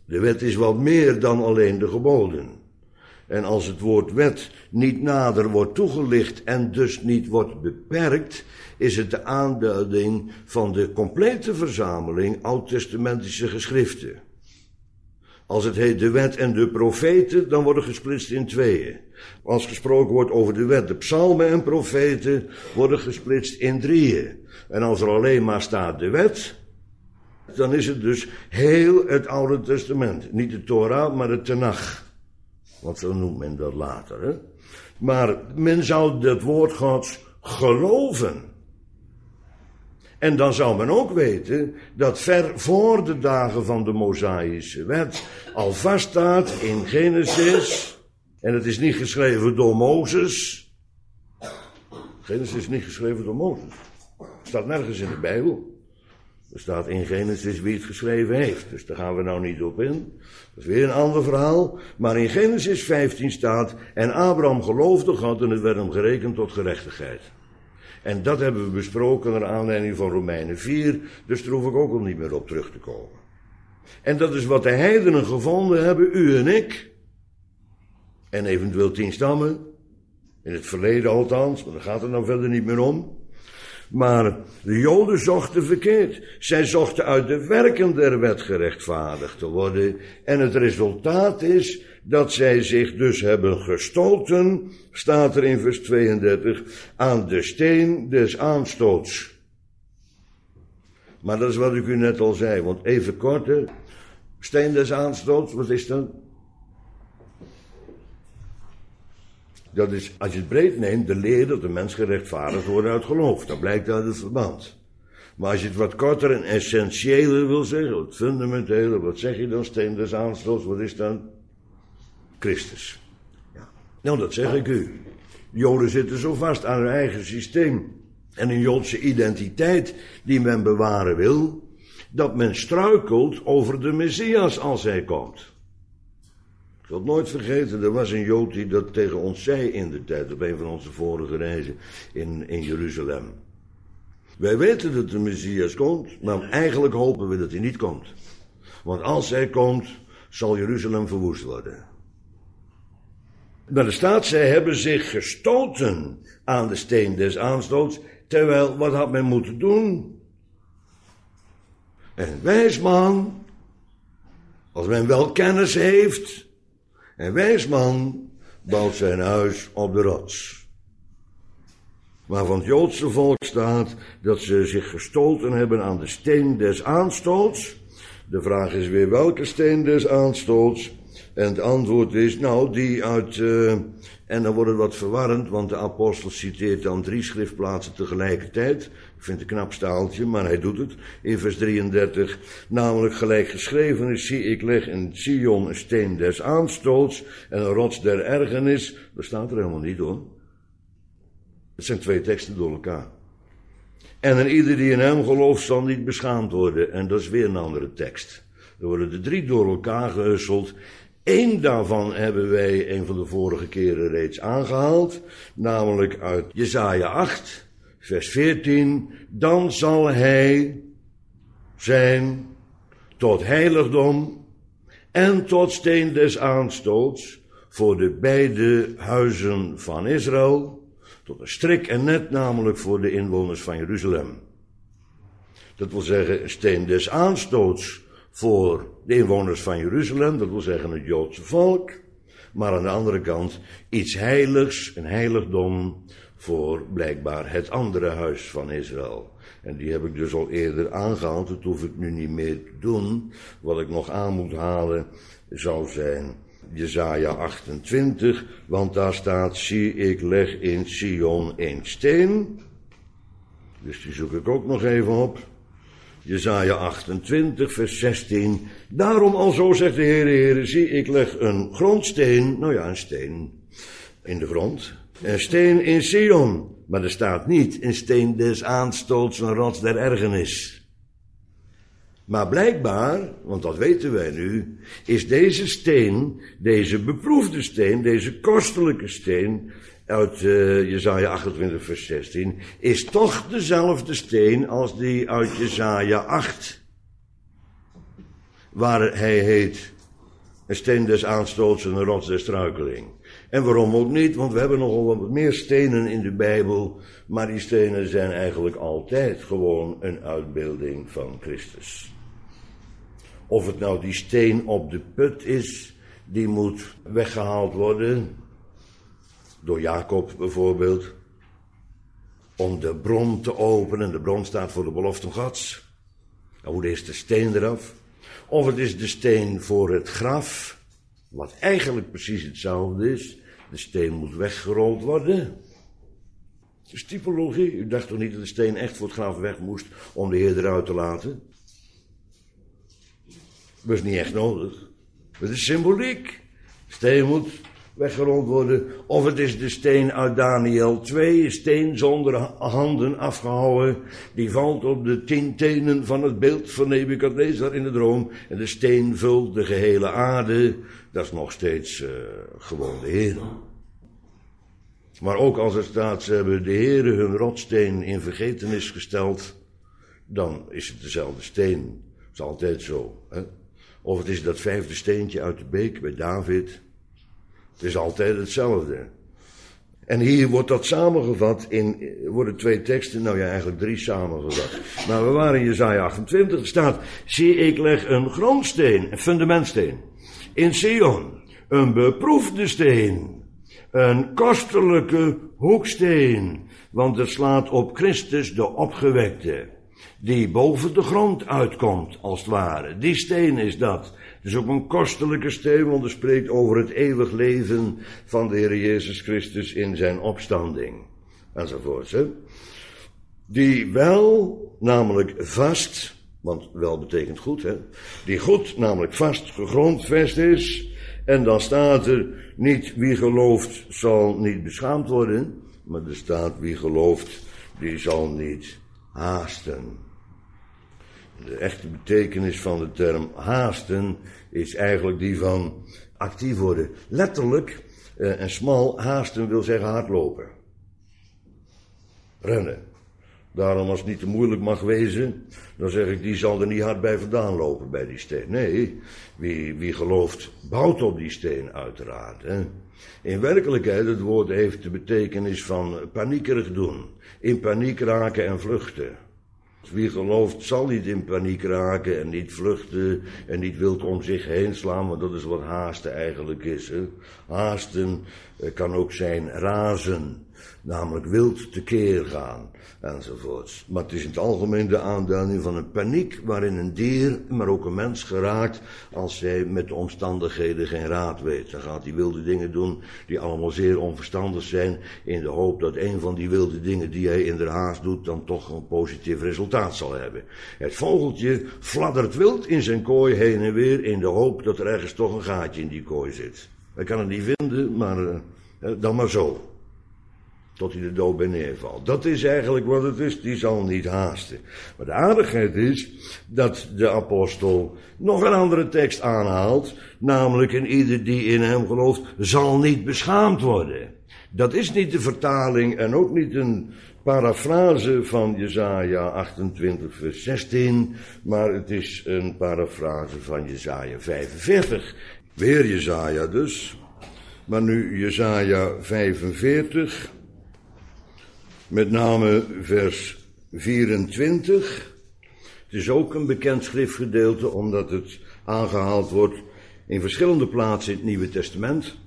De wet is wat meer dan alleen de geboden. En als het woord wet niet nader wordt toegelicht en dus niet wordt beperkt, is het de aanduiding van de complete verzameling oud-testamentische geschriften. Als het heet de wet en de profeten, dan worden gesplitst in tweeën. Als gesproken wordt over de wet, de psalmen en profeten, worden gesplitst in drieën. En als er alleen maar staat de wet, dan is het dus heel het Oude Testament. Niet de Torah, maar de Tenach. Want zo noemt men dat later. Hè? Maar men zou dat woord Gods geloven. En dan zou men ook weten dat ver voor de dagen van de Mosaïsche wet al vaststaat in Genesis. En het is niet geschreven door Mozes. Genesis is niet geschreven door Mozes. Het staat nergens in de Bijbel. Er staat in Genesis wie het geschreven heeft. Dus daar gaan we nou niet op in. Dat is weer een ander verhaal. Maar in Genesis vijftien staat: en Abraham geloofde God en het werd hem gerekend tot gerechtigheid. En dat hebben we besproken naar aanleiding van Romeinen vier. Dus daar hoef ik ook al niet meer op terug te komen. En dat is wat de heidenen gevonden hebben, u en ik. En eventueel tien stammen. In het verleden althans, maar daar gaat het nou verder niet meer om. Maar de Joden zochten verkeerd. Zij zochten uit de werken der wet gerechtvaardigd te worden. En het resultaat is dat zij zich dus hebben gestoten, staat er in vers tweeëndertig, aan de steen des aanstoots. Maar dat is wat ik u net al zei, want even korter. Steen des aanstoots, wat is dat? Dat is, als je het breed neemt, de leer dat de mens gerechtvaardigd wordt uit geloof. Dat blijkt uit het verband. Maar als je het wat korter en essentiëler wil zeggen, het fundamentele, wat zeg je dan? Steen des aanstoots, wat is dat? Christus. Ja. Nou, dat zeg ik u. Joden zitten zo vast aan hun eigen systeem en een Joodse identiteit die men bewaren wil, dat men struikelt over de Messias als hij komt. Ik zal het nooit vergeten, er was een Jood die dat tegen ons zei in de tijd, op een van onze vorige reizen in, in Jeruzalem. Wij weten dat de Messias komt, maar eigenlijk hopen we dat hij niet komt. Want als hij komt, zal Jeruzalem verwoest worden. Maar er staat, zij hebben zich gestoten aan de steen des aanstoots, terwijl, wat had men moeten doen? Een wijs man, als men wel kennis heeft, een wijs man bouwt zijn huis op de rots. Maar van het Joodse volk staat dat ze zich gestoten hebben aan de steen des aanstoots. De vraag is weer welke steen des aanstoots? En het antwoord is, nou, die uit, uh, en dan wordt het wat verwarrend, want de apostel citeert dan drie schriftplaatsen tegelijkertijd. Ik vind het een knap staaltje, maar hij doet het. In vers drieëndertig, namelijk gelijk geschreven is, zie ik leg in Sion een steen des aanstoots en een rots der ergernis. Dat staat er helemaal niet hoor. Het zijn twee teksten door elkaar. En een ieder die in hem gelooft zal niet beschaamd worden. En dat is weer een andere tekst. Er worden de drie door elkaar gehusteld. Eén daarvan hebben wij een van de vorige keren reeds aangehaald. Namelijk uit Jesaja acht, vers veertien. Dan zal hij zijn tot heiligdom en tot steen des aanstoots voor de beide huizen van Israël. Tot een strik en net, namelijk voor de inwoners van Jeruzalem. Dat wil zeggen, een steen des aanstoots voor de inwoners van Jeruzalem, dat wil zeggen het Joodse volk. Maar aan de andere kant iets heiligs, een heiligdom voor blijkbaar het andere huis van Israël. En die heb ik dus al eerder aangehaald, dat hoef ik nu niet meer te doen. Wat ik nog aan moet halen zou zijn Jesaja achtentwintig, want daar staat, zie ik leg in Sion een steen. Dus die zoek ik ook nog even op. Jesaja achtentwintig, vers zestien. Daarom alzo zegt de Heere, Heere, zie ik leg een grondsteen, nou ja, een steen in de grond. Een steen in Sion, maar er staat niet een steen des aanstoots, een rots der ergernis. Maar blijkbaar, want dat weten wij nu, is deze steen, deze beproefde steen, deze kostelijke steen uit uh, Jesaja achtentwintig vers zestien, is toch dezelfde steen als die uit Jesaja acht. Waar hij heet Een steen des aanstoots en een rots des struikeling. En waarom ook niet, want we hebben nogal wat meer stenen in de Bijbel, maar die stenen zijn eigenlijk altijd gewoon een uitbeelding van Christus. Of het nou die steen op de put is, die moet weggehaald worden, door Jacob bijvoorbeeld, om de bron te openen. De bron staat voor de beloften Gods. Hoe is de steen eraf? Of het is de steen voor het graf, wat eigenlijk precies hetzelfde is. De steen moet weggerold worden. Het is typologie. U dacht toch niet dat de steen echt voor het graf weg moest om de Heer eruit te laten? Dat is niet echt nodig. Het is symboliek. De steen moet weggerold worden. Of het is de steen uit Daniel twee, een steen zonder handen afgehouwen, die valt op de tien tenen van het beeld van Nebukadnezar in de droom, en de steen vult de gehele aarde. Dat is nog steeds uh, gewoon de Heer. Maar ook als er staat, ze hebben de Heere hun rotsteen in vergetenis gesteld, dan is het dezelfde steen. Dat is altijd zo. Hè? Of het is dat vijfde steentje uit de beek bij David. Het is altijd hetzelfde. En hier wordt dat samengevat in, worden twee teksten, nou ja, eigenlijk drie samengevat. Maar we waren in Jesaja achtentwintig, er staat, zie ik leg een grondsteen, een fundamentsteen, in Sion, een beproefde steen, een kostelijke hoeksteen, want het slaat op Christus de opgewekte, die boven de grond uitkomt, als het ware. Die steen is dat. Het is ook een kostelijke steen, want het spreekt over het eeuwig leven van de Heer Jezus Christus in zijn opstanding. Enzovoorts. Hè? Die wel, namelijk vast, want wel betekent goed, hè? Die goed, namelijk vast gegrondvest is. En dan staat er niet wie gelooft zal niet beschaamd worden, maar er staat wie gelooft die zal niet haasten. De echte betekenis van de term haasten is eigenlijk die van actief worden. Letterlijk eh, en smal, haasten wil zeggen hardlopen. Rennen. Daarom als het niet te moeilijk mag wezen, dan zeg ik die zal er niet hard bij vandaan lopen bij die steen. Nee, wie, wie gelooft bouwt op die steen uiteraard. Hè. In werkelijkheid, het woord heeft de betekenis van paniekerig doen. In paniek raken en vluchten. Wie gelooft zal niet in paniek raken en niet vluchten en niet wild om zich heen slaan, want dat is wat haasten eigenlijk is. Hè. Haasten kan ook zijn razen, namelijk wild tekeer gaan enzovoorts. Maar het is in het algemeen de aanduiding van een paniek waarin een dier, maar ook een mens geraakt als hij met de omstandigheden geen raad weet. Dan gaat hij wilde dingen doen die allemaal zeer onverstandig zijn in de hoop dat een van die wilde dingen die hij in de haast doet dan toch een positief resultaat zal hebben. Het vogeltje fladdert wild in zijn kooi heen en weer in de hoop dat er ergens toch een gaatje in die kooi zit. Hij kan het niet vinden, maar uh, dan maar zo. Tot hij de dood bij neervalt. Dat is eigenlijk wat het is, die zal niet haasten. Maar de aardigheid is dat de apostel nog een andere tekst aanhaalt, namelijk en ieder die in hem gelooft zal niet beschaamd worden. Dat is niet de vertaling en ook niet een parafrase van Jesaja achtentwintig vers zestien, maar het is een parafrase van Jesaja vijfenveertig. Weer Jesaja dus, maar nu Jesaja vijfenveertig. Met name vers vierentwintig. Het is ook een bekend schriftgedeelte, omdat het aangehaald wordt in verschillende plaatsen in het Nieuwe Testament.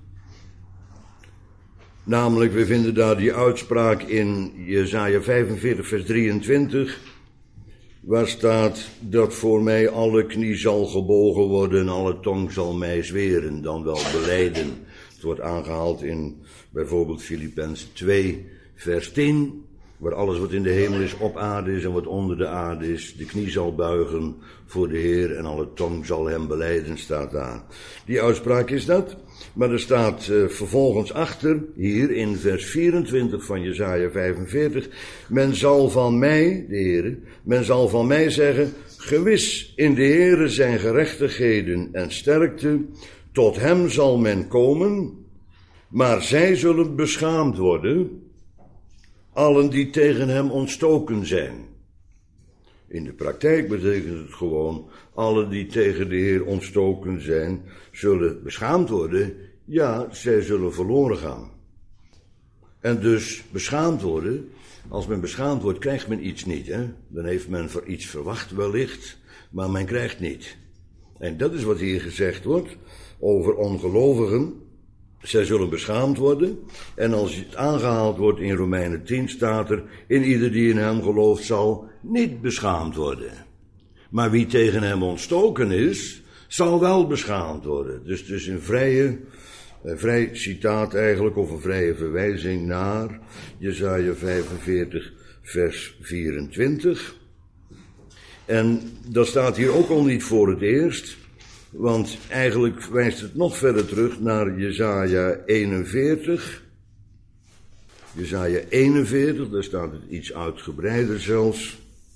Namelijk, we vinden daar die uitspraak in Jesaja vijfenveertig vers drieëntwintig, waar staat dat voor mij alle knie zal gebogen worden en alle tong zal mij zweren, dan wel belijden. Het wordt aangehaald in bijvoorbeeld Filippenzen twee vers tien, waar alles wat in de hemel is op aarde is en wat onder de aarde is, de knie zal buigen voor de Heer en alle tong zal hem belijden, staat daar. Die uitspraak is dat, maar er staat uh, vervolgens achter, hier in vers vierentwintig van Jesaja vijfenveertig, men zal van mij, de Heere, men zal van mij zeggen, gewis in de Heere zijn gerechtigheden en sterkte, tot hem zal men komen, maar zij zullen beschaamd worden, allen die tegen hem ontstoken zijn. In de praktijk betekent het gewoon, alle die tegen de Heer ontstoken zijn, zullen beschaamd worden. Ja, zij zullen verloren gaan. En dus beschaamd worden, als men beschaamd wordt, krijgt men iets niet. Hè? Dan heeft men voor iets verwacht wellicht, maar men krijgt niet. En dat is wat hier gezegd wordt over ongelovigen. Zij zullen beschaamd worden. En als het aangehaald wordt in Romeinen tien staat er, in ieder die in hem gelooft zal niet beschaamd worden. Maar wie tegen hem ontstoken is, zal wel beschaamd worden. Dus het is een vrije, een vrij citaat eigenlijk, of een vrije verwijzing naar Jesaja vijfenveertig vers vierentwintig. En dat staat hier ook al niet voor het eerst, want eigenlijk wijst het nog verder terug naar Jesaja eenenveertig. Jesaja eenenveertig, daar staat het iets uitgebreider zelfs.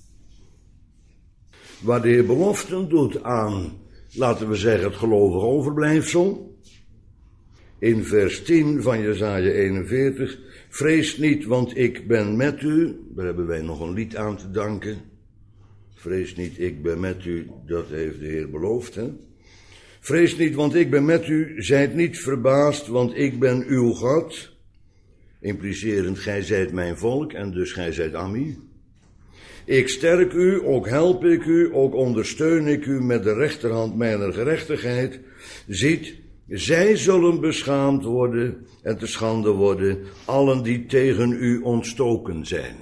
Waar de Heer beloften doet aan, laten we zeggen, het gelovig overblijfsel. In vers tien van Jesaja eenenveertig, vrees niet, want ik ben met u. Daar hebben wij nog een lied aan te danken. Vrees niet, ik ben met u, dat heeft de Heer beloofd, hè. Vrees niet, want ik ben met u, zijt niet verbaasd, want ik ben uw God. Implicerend, gij zijt mijn volk, en dus gij zijt Ammi. Ik sterk u, ook help ik u, ook ondersteun ik u met de rechterhand mijner gerechtigheid. Ziet, zij zullen beschaamd worden en te schande worden, allen die tegen u ontstoken zijn.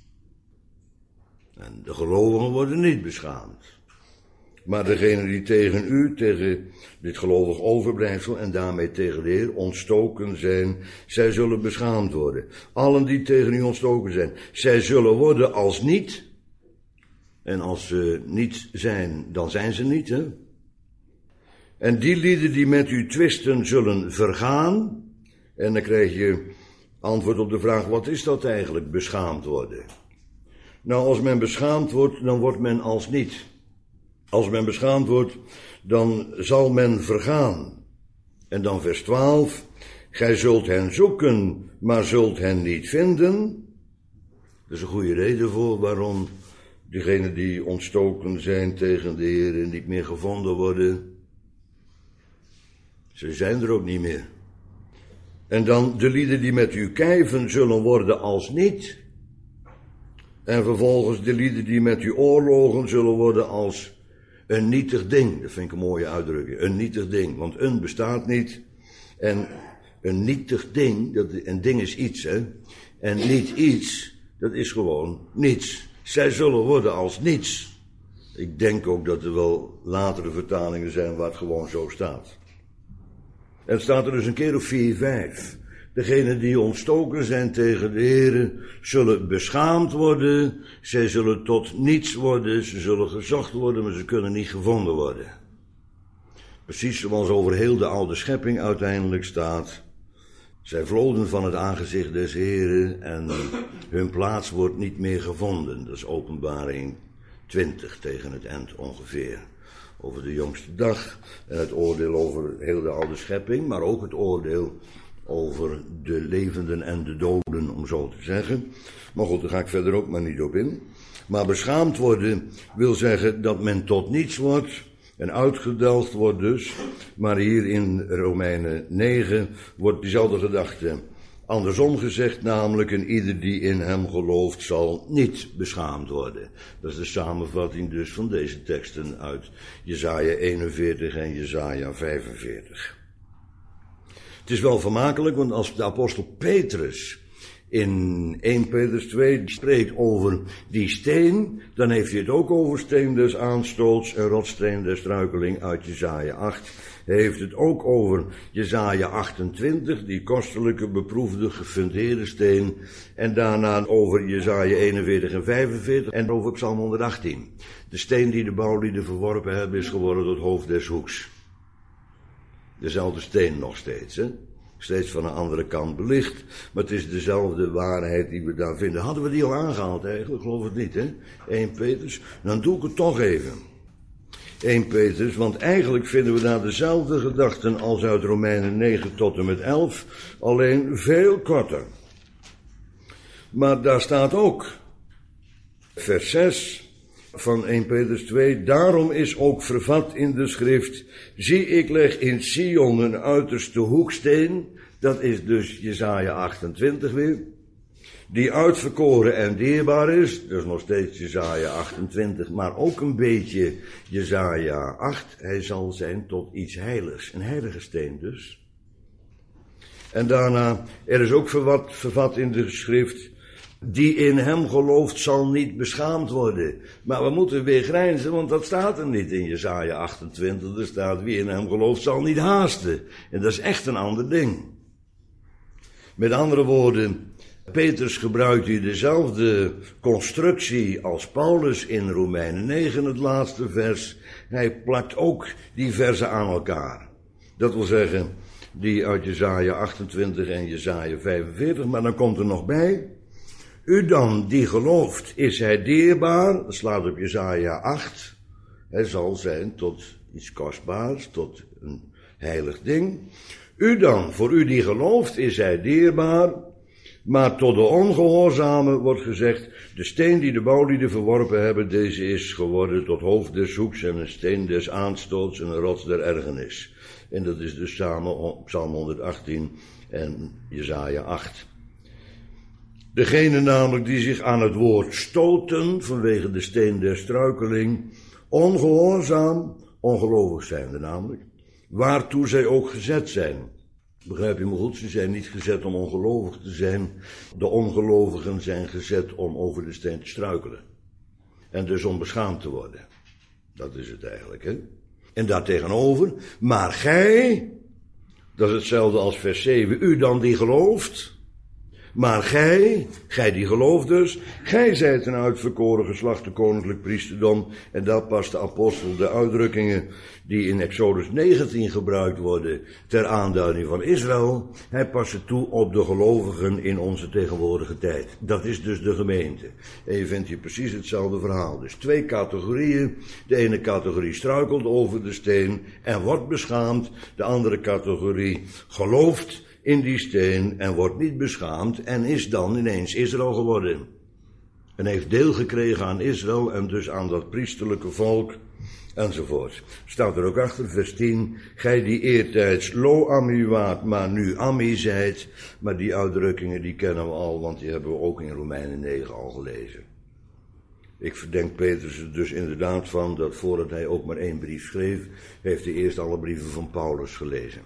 En de gelovigen worden niet beschaamd. Maar degenen die tegen u, tegen dit gelovig overblijfsel en daarmee tegen de Heer ontstoken zijn, zij zullen beschaamd worden. Allen die tegen u ontstoken zijn, zij zullen worden als niet. En als ze niet zijn, dan zijn ze niet, hè. En die lieden die met u twisten zullen vergaan. En dan krijg je antwoord op de vraag, wat is dat eigenlijk, beschaamd worden? Nou, als men beschaamd wordt, dan wordt men als niet. Als men beschaamd wordt, dan zal men vergaan. En dan vers twaalf, gij zult hen zoeken, maar zult hen niet vinden. Dat is een goede reden voor waarom diegenen die ontstoken zijn tegen de Heer niet meer gevonden worden. Ze zijn er ook niet meer. En dan de lieden die met u kijven zullen worden als niet. En vervolgens de lieden die met u oorlogen zullen worden als een nietig ding. Dat vind ik een mooie uitdrukking. Een nietig ding. Want een bestaat niet. En een nietig ding, dat, een ding is iets, hè. En niet iets, dat is gewoon niets. Zij zullen worden als niets. Ik denk ook dat er wel latere vertalingen zijn waar het gewoon zo staat. En het staat er dus een keer of vier, vijf. Degenen die ontstoken zijn tegen de Heere zullen beschaamd worden. Zij zullen tot niets worden. Ze zullen gezocht worden, maar ze kunnen niet gevonden worden. Precies zoals over heel de oude schepping uiteindelijk staat. Zij vloden van het aangezicht des Heeren en hun plaats wordt niet meer gevonden. Dat is Openbaring twintig tegen het eind ongeveer. Over de jongste dag en het oordeel over heel de oude schepping, maar ook het oordeel over de levenden en de doden, om zo te zeggen. Maar goed, daar ga ik verder ook maar niet op in. Maar beschaamd worden wil zeggen dat men tot niets wordt en uitgedelgd wordt dus. Maar hier in Romeinen negen wordt diezelfde gedachte andersom gezegd, namelijk en ieder die in hem gelooft zal niet beschaamd worden. Dat is de samenvatting dus van deze teksten uit Jesaja eenenveertig en Jesaja vijfenveertig. Het is wel vermakelijk, want als de apostel Petrus in eerste Petrus twee spreekt over die steen, dan heeft hij het ook over steen des aanstoots en rotsteen des struikeling uit Jesaja acht. Hij heeft het ook over Jesaja achtentwintig, die kostelijke, beproefde, gefundeerde steen. En daarna over Jesaja eenenveertig en vijfenveertig en over Psalm honderdachttien. De steen die de bouwlieden verworpen hebben is geworden tot hoofd des hoeks. Dezelfde steen nog steeds, hè. Steeds van een andere kant belicht, maar het is dezelfde waarheid die we daar vinden. Hadden we die al aangehaald eigenlijk? Geloof het niet, hè? eerste Petrus. Dan doe ik het toch even. eerste Petrus, want eigenlijk vinden we daar dezelfde gedachten als uit Romeinen negen tot en met elf, alleen veel korter. Maar daar staat ook, vers zes, van eerste Petrus twee. Daarom is ook vervat in de schrift: zie, ik leg in Sion een uiterste hoeksteen. Dat is dus Jesaja achtentwintig weer. Die uitverkoren en dierbaar is. Dat is nog steeds Jesaja achtentwintig, maar ook een beetje Jesaja acht. Hij zal zijn tot iets heiligs. Een heilige steen dus. En daarna, er is ook vervat, vervat in de schrift: die in hem gelooft zal niet beschaamd worden. Maar we moeten weer grijnzen, want dat staat er niet in Jesaja achtentwintig. Er staat: wie in hem gelooft zal niet haasten. En dat is echt een ander ding. Met andere woorden, Petrus gebruikt hier dezelfde constructie als Paulus in Romeinen negen, het laatste vers. Hij plakt ook die versen aan elkaar. Dat wil zeggen, die uit Jesaja achtentwintig en Jesaja vijfenveertig, maar dan komt er nog bij: u dan die gelooft, is hij dierbaar. Dat slaat op Jesaja acht. Hij zal zijn tot iets kostbaars, tot een heilig ding. U dan, voor u die gelooft, is hij dierbaar. Maar tot de ongehoorzamen wordt gezegd: de steen die de bouwlieden verworpen hebben, deze is geworden tot hoofd des hoeks en een steen des aanstoots en een rots der ergernis. En dat is dus samen Psalm honderdachttien en Jesaja acht. Degene namelijk die zich aan het woord stoten, vanwege de steen der struikeling, ongehoorzaam, ongelovig zijnde namelijk, waartoe zij ook gezet zijn. Begrijp je me goed, ze zijn niet gezet om ongelovig te zijn. De ongelovigen zijn gezet om over de steen te struikelen. En dus om beschaamd te worden. Dat is het eigenlijk, hè. En daartegenover, maar gij, dat is hetzelfde als vers zeven, u dan die gelooft. Maar gij, gij die gelooft dus, gij zijt een uitverkoren geslacht, de koninklijk priesterdom. En daar past de apostel de uitdrukkingen die in Exodus negentien gebruikt worden ter aanduiding van Israël. Hij past het toe op de gelovigen in onze tegenwoordige tijd. Dat is dus de gemeente. En je vindt hier precies hetzelfde verhaal. Dus twee categorieën. De ene categorie struikelt over de steen en wordt beschaamd. De andere categorie gelooft in die steen en wordt niet beschaamd en is dan ineens Israël geworden. En heeft deel gekregen aan Israël en dus aan dat priesterlijke volk enzovoort. Staat er ook achter, vers tien, gij die eertijds lo ammi waart, maar nu ammi zijt. Maar die uitdrukkingen die kennen we al, want die hebben we ook in Romeinen negen al gelezen. Ik verdenk Petrus er dus inderdaad van dat voordat hij ook maar één brief schreef, heeft hij eerst alle brieven van Paulus gelezen.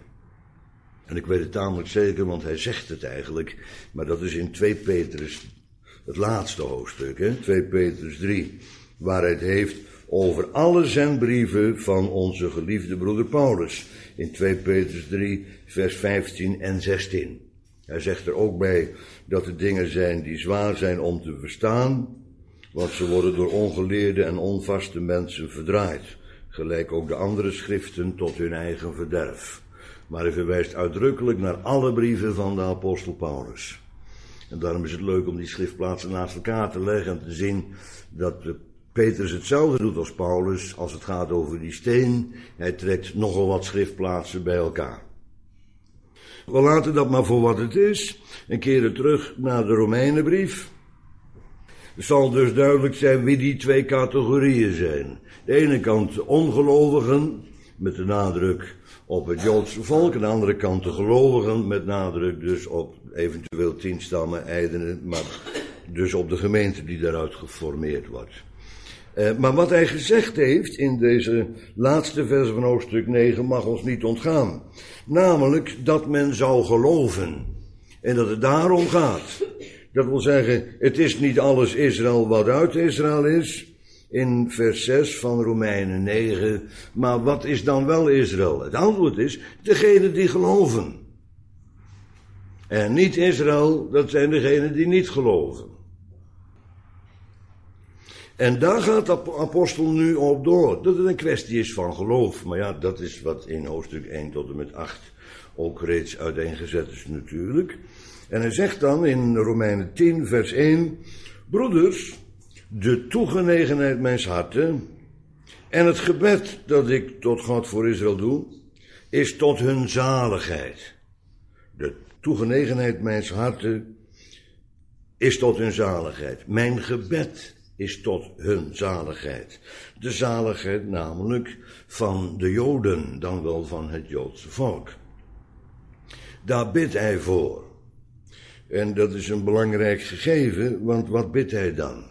En ik weet het tamelijk zeker, want hij zegt het eigenlijk, maar dat is in tweede Petrus, het laatste hoofdstuk, hè? tweede Petrus drie, waar hij het heeft over alle zendbrieven van onze geliefde broeder Paulus. In tweede Petrus drie, vers vijftien en zestien. Hij zegt er ook bij dat er dingen zijn die zwaar zijn om te verstaan, want ze worden door ongeleerde en onvaste mensen verdraaid. Gelijk ook de andere schriften tot hun eigen verderf. Maar hij verwijst uitdrukkelijk naar alle brieven van de apostel Paulus. En daarom is het leuk om die schriftplaatsen naast elkaar te leggen en te zien dat Petrus hetzelfde doet als Paulus als het gaat over die steen. Hij trekt nogal wat schriftplaatsen bij elkaar. We laten dat maar voor wat het is en keren terug naar de Romeinenbrief. Het zal dus duidelijk zijn wie die twee categorieën zijn. De ene kant de ongelovigen, met de nadruk op het Joodse volk. Aan de andere kant de gelovigen, met nadruk dus op eventueel tien stammen, eidenen, maar dus op de gemeente die daaruit geformeerd wordt. Uh, maar wat hij gezegd heeft in deze laatste verse van hoofdstuk negen mag ons niet ontgaan. Namelijk dat men zou geloven. En dat het daarom gaat. Dat wil zeggen, het is niet alles Israël wat uit Israël is. In vers zes van Romeinen negen. Maar wat is dan wel Israël? Het antwoord is, degenen die geloven. En niet Israël, dat zijn degenen die niet geloven. En daar gaat de apostel nu op door. Dat het een kwestie is van geloof. Maar ja, dat is wat in hoofdstuk één tot en met acht ook reeds uiteengezet is natuurlijk. En hij zegt dan in Romeinen tien vers één. Broeders, de toegenegenheid mijns harten en het gebed dat ik tot God voor Israël doe, is tot hun zaligheid. De toegenegenheid mijns harten is tot hun zaligheid. Mijn gebed is tot hun zaligheid. De zaligheid namelijk van de Joden, dan wel van het Joodse volk. Daar bidt hij voor. En dat is een belangrijk gegeven, want wat bidt hij dan?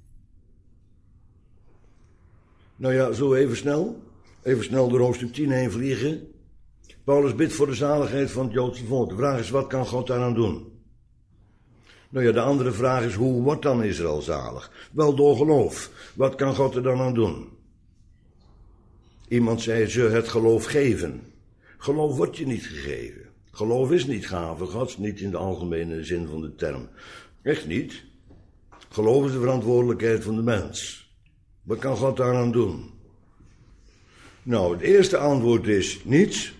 Nou ja, zo even snel. Even snel door hoofdstuk tien heen vliegen. Paulus bidt voor de zaligheid van het Joodse volk. De vraag is, wat kan God daaraan doen? Nou ja, de andere vraag is, hoe wordt dan Israël zalig? Wel door geloof. Wat kan God er dan aan doen? Iemand zei, ze het geloof geven. Geloof wordt je niet gegeven. Geloof is niet gave Gods, niet in de algemene zin van de term. Echt niet. Geloof is de verantwoordelijkheid van de mens. Wat kan God daaraan doen? Nou, het eerste antwoord is niets.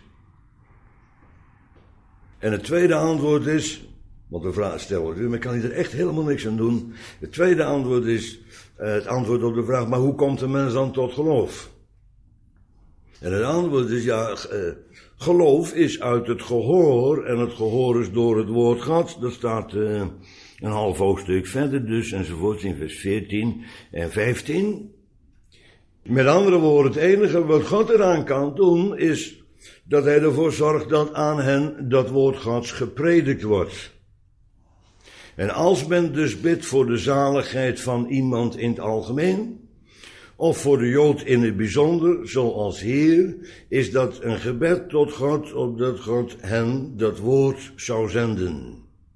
En het tweede antwoord is, want de vraag stellen we, maar kan hij er echt helemaal niks aan doen. Het tweede antwoord is, uh, het antwoord op de vraag, maar hoe komt de mens dan tot geloof? En het antwoord is, ja, uh, geloof is uit het gehoor, en het gehoor is door het woord Gods. Dat staat uh, een half hoofdstuk verder dus, enzovoort, in vers veertien en vijftien. Met andere woorden, het enige wat God eraan kan doen, is dat hij ervoor zorgt dat aan hen dat woord Gods gepredikt wordt. En als men dus bidt voor de zaligheid van iemand in het algemeen, of voor de Jood in het bijzonder, zoals hier, is dat een gebed tot God, opdat God hen dat woord zou zenden.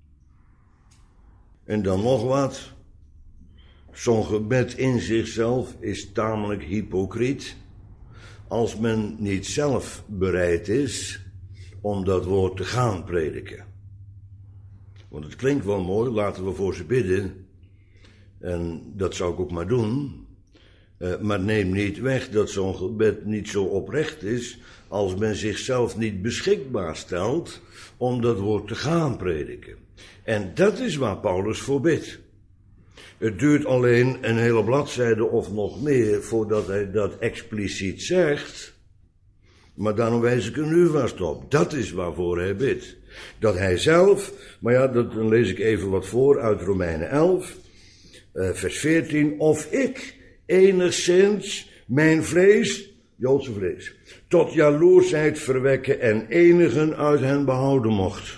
En dan nog wat. Zo'n gebed in zichzelf is tamelijk hypocriet, als men niet zelf bereid is om dat woord te gaan prediken. Want het klinkt wel mooi, laten we voor ze bidden. En dat zou ik ook maar doen. Uh, maar neem niet weg dat zo'n gebed niet zo oprecht is als men zichzelf niet beschikbaar stelt om dat woord te gaan prediken. En dat is waar Paulus voor bidt. Het duurt alleen een hele bladzijde of nog meer voordat hij dat expliciet zegt. Maar daarom wijs ik er nu vast op. Dat is waarvoor hij bidt. Dat hij zelf, maar ja, dat, dan lees ik even wat voor uit Romeinen elf, uh, vers veertien. Of ik enigszins mijn vlees, Joodse vlees, tot jaloersheid verwekken en enigen uit hen behouden mocht.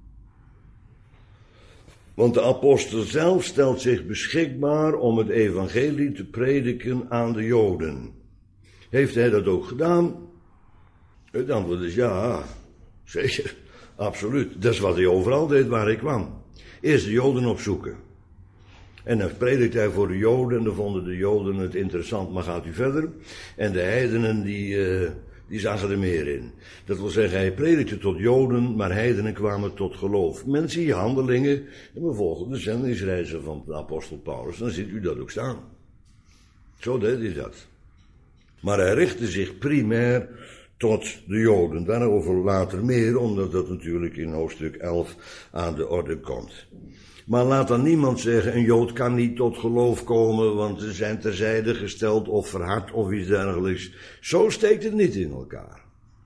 Want de apostel zelf stelt zich beschikbaar om het evangelie te prediken aan de Joden. Heeft hij dat ook gedaan? Het antwoord is ja, zeker, absoluut. Dat is wat hij overal deed waar hij kwam. Eerst de Joden opzoeken. En dan predikte hij voor de Joden en dan vonden de Joden het interessant, maar gaat u verder. En de heidenen die, uh, die zagen er meer in. Dat wil zeggen, hij predikte tot Joden, maar heidenen kwamen tot geloof. Men zie je handelingen, en we volgen de zendingsreizen van de apostel Paulus, dan ziet u dat ook staan. Zo deed hij dat. Maar hij richtte zich primair tot de Joden. Daarover later meer, omdat dat natuurlijk in hoofdstuk elf aan de orde komt. Maar laat dan niemand zeggen, een Jood kan niet tot geloof komen, want ze zijn terzijde gesteld of verhard of iets dergelijks. Zo steekt het niet in elkaar.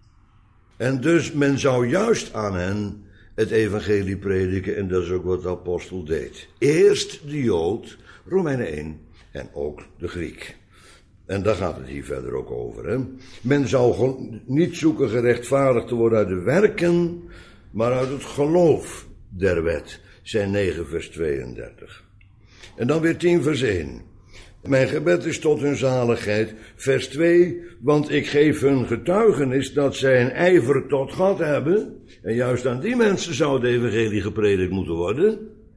En dus men zou juist aan hen het evangelie prediken, en dat is ook wat de apostel deed. Eerst de Jood, Romeinen één, en ook de Griek. En daar gaat het hier verder ook over. Hè? Men zou niet zoeken gerechtvaardigd te worden uit de werken, maar uit het geloof der wet. Zijn negen vers tweeëndertig. En dan weer tien vers één. Mijn gebed is tot hun zaligheid. Vers twee, want ik geef hun getuigenis dat zij een ijver tot God hebben. En juist aan die mensen zou het evangelie gepredikt moeten worden.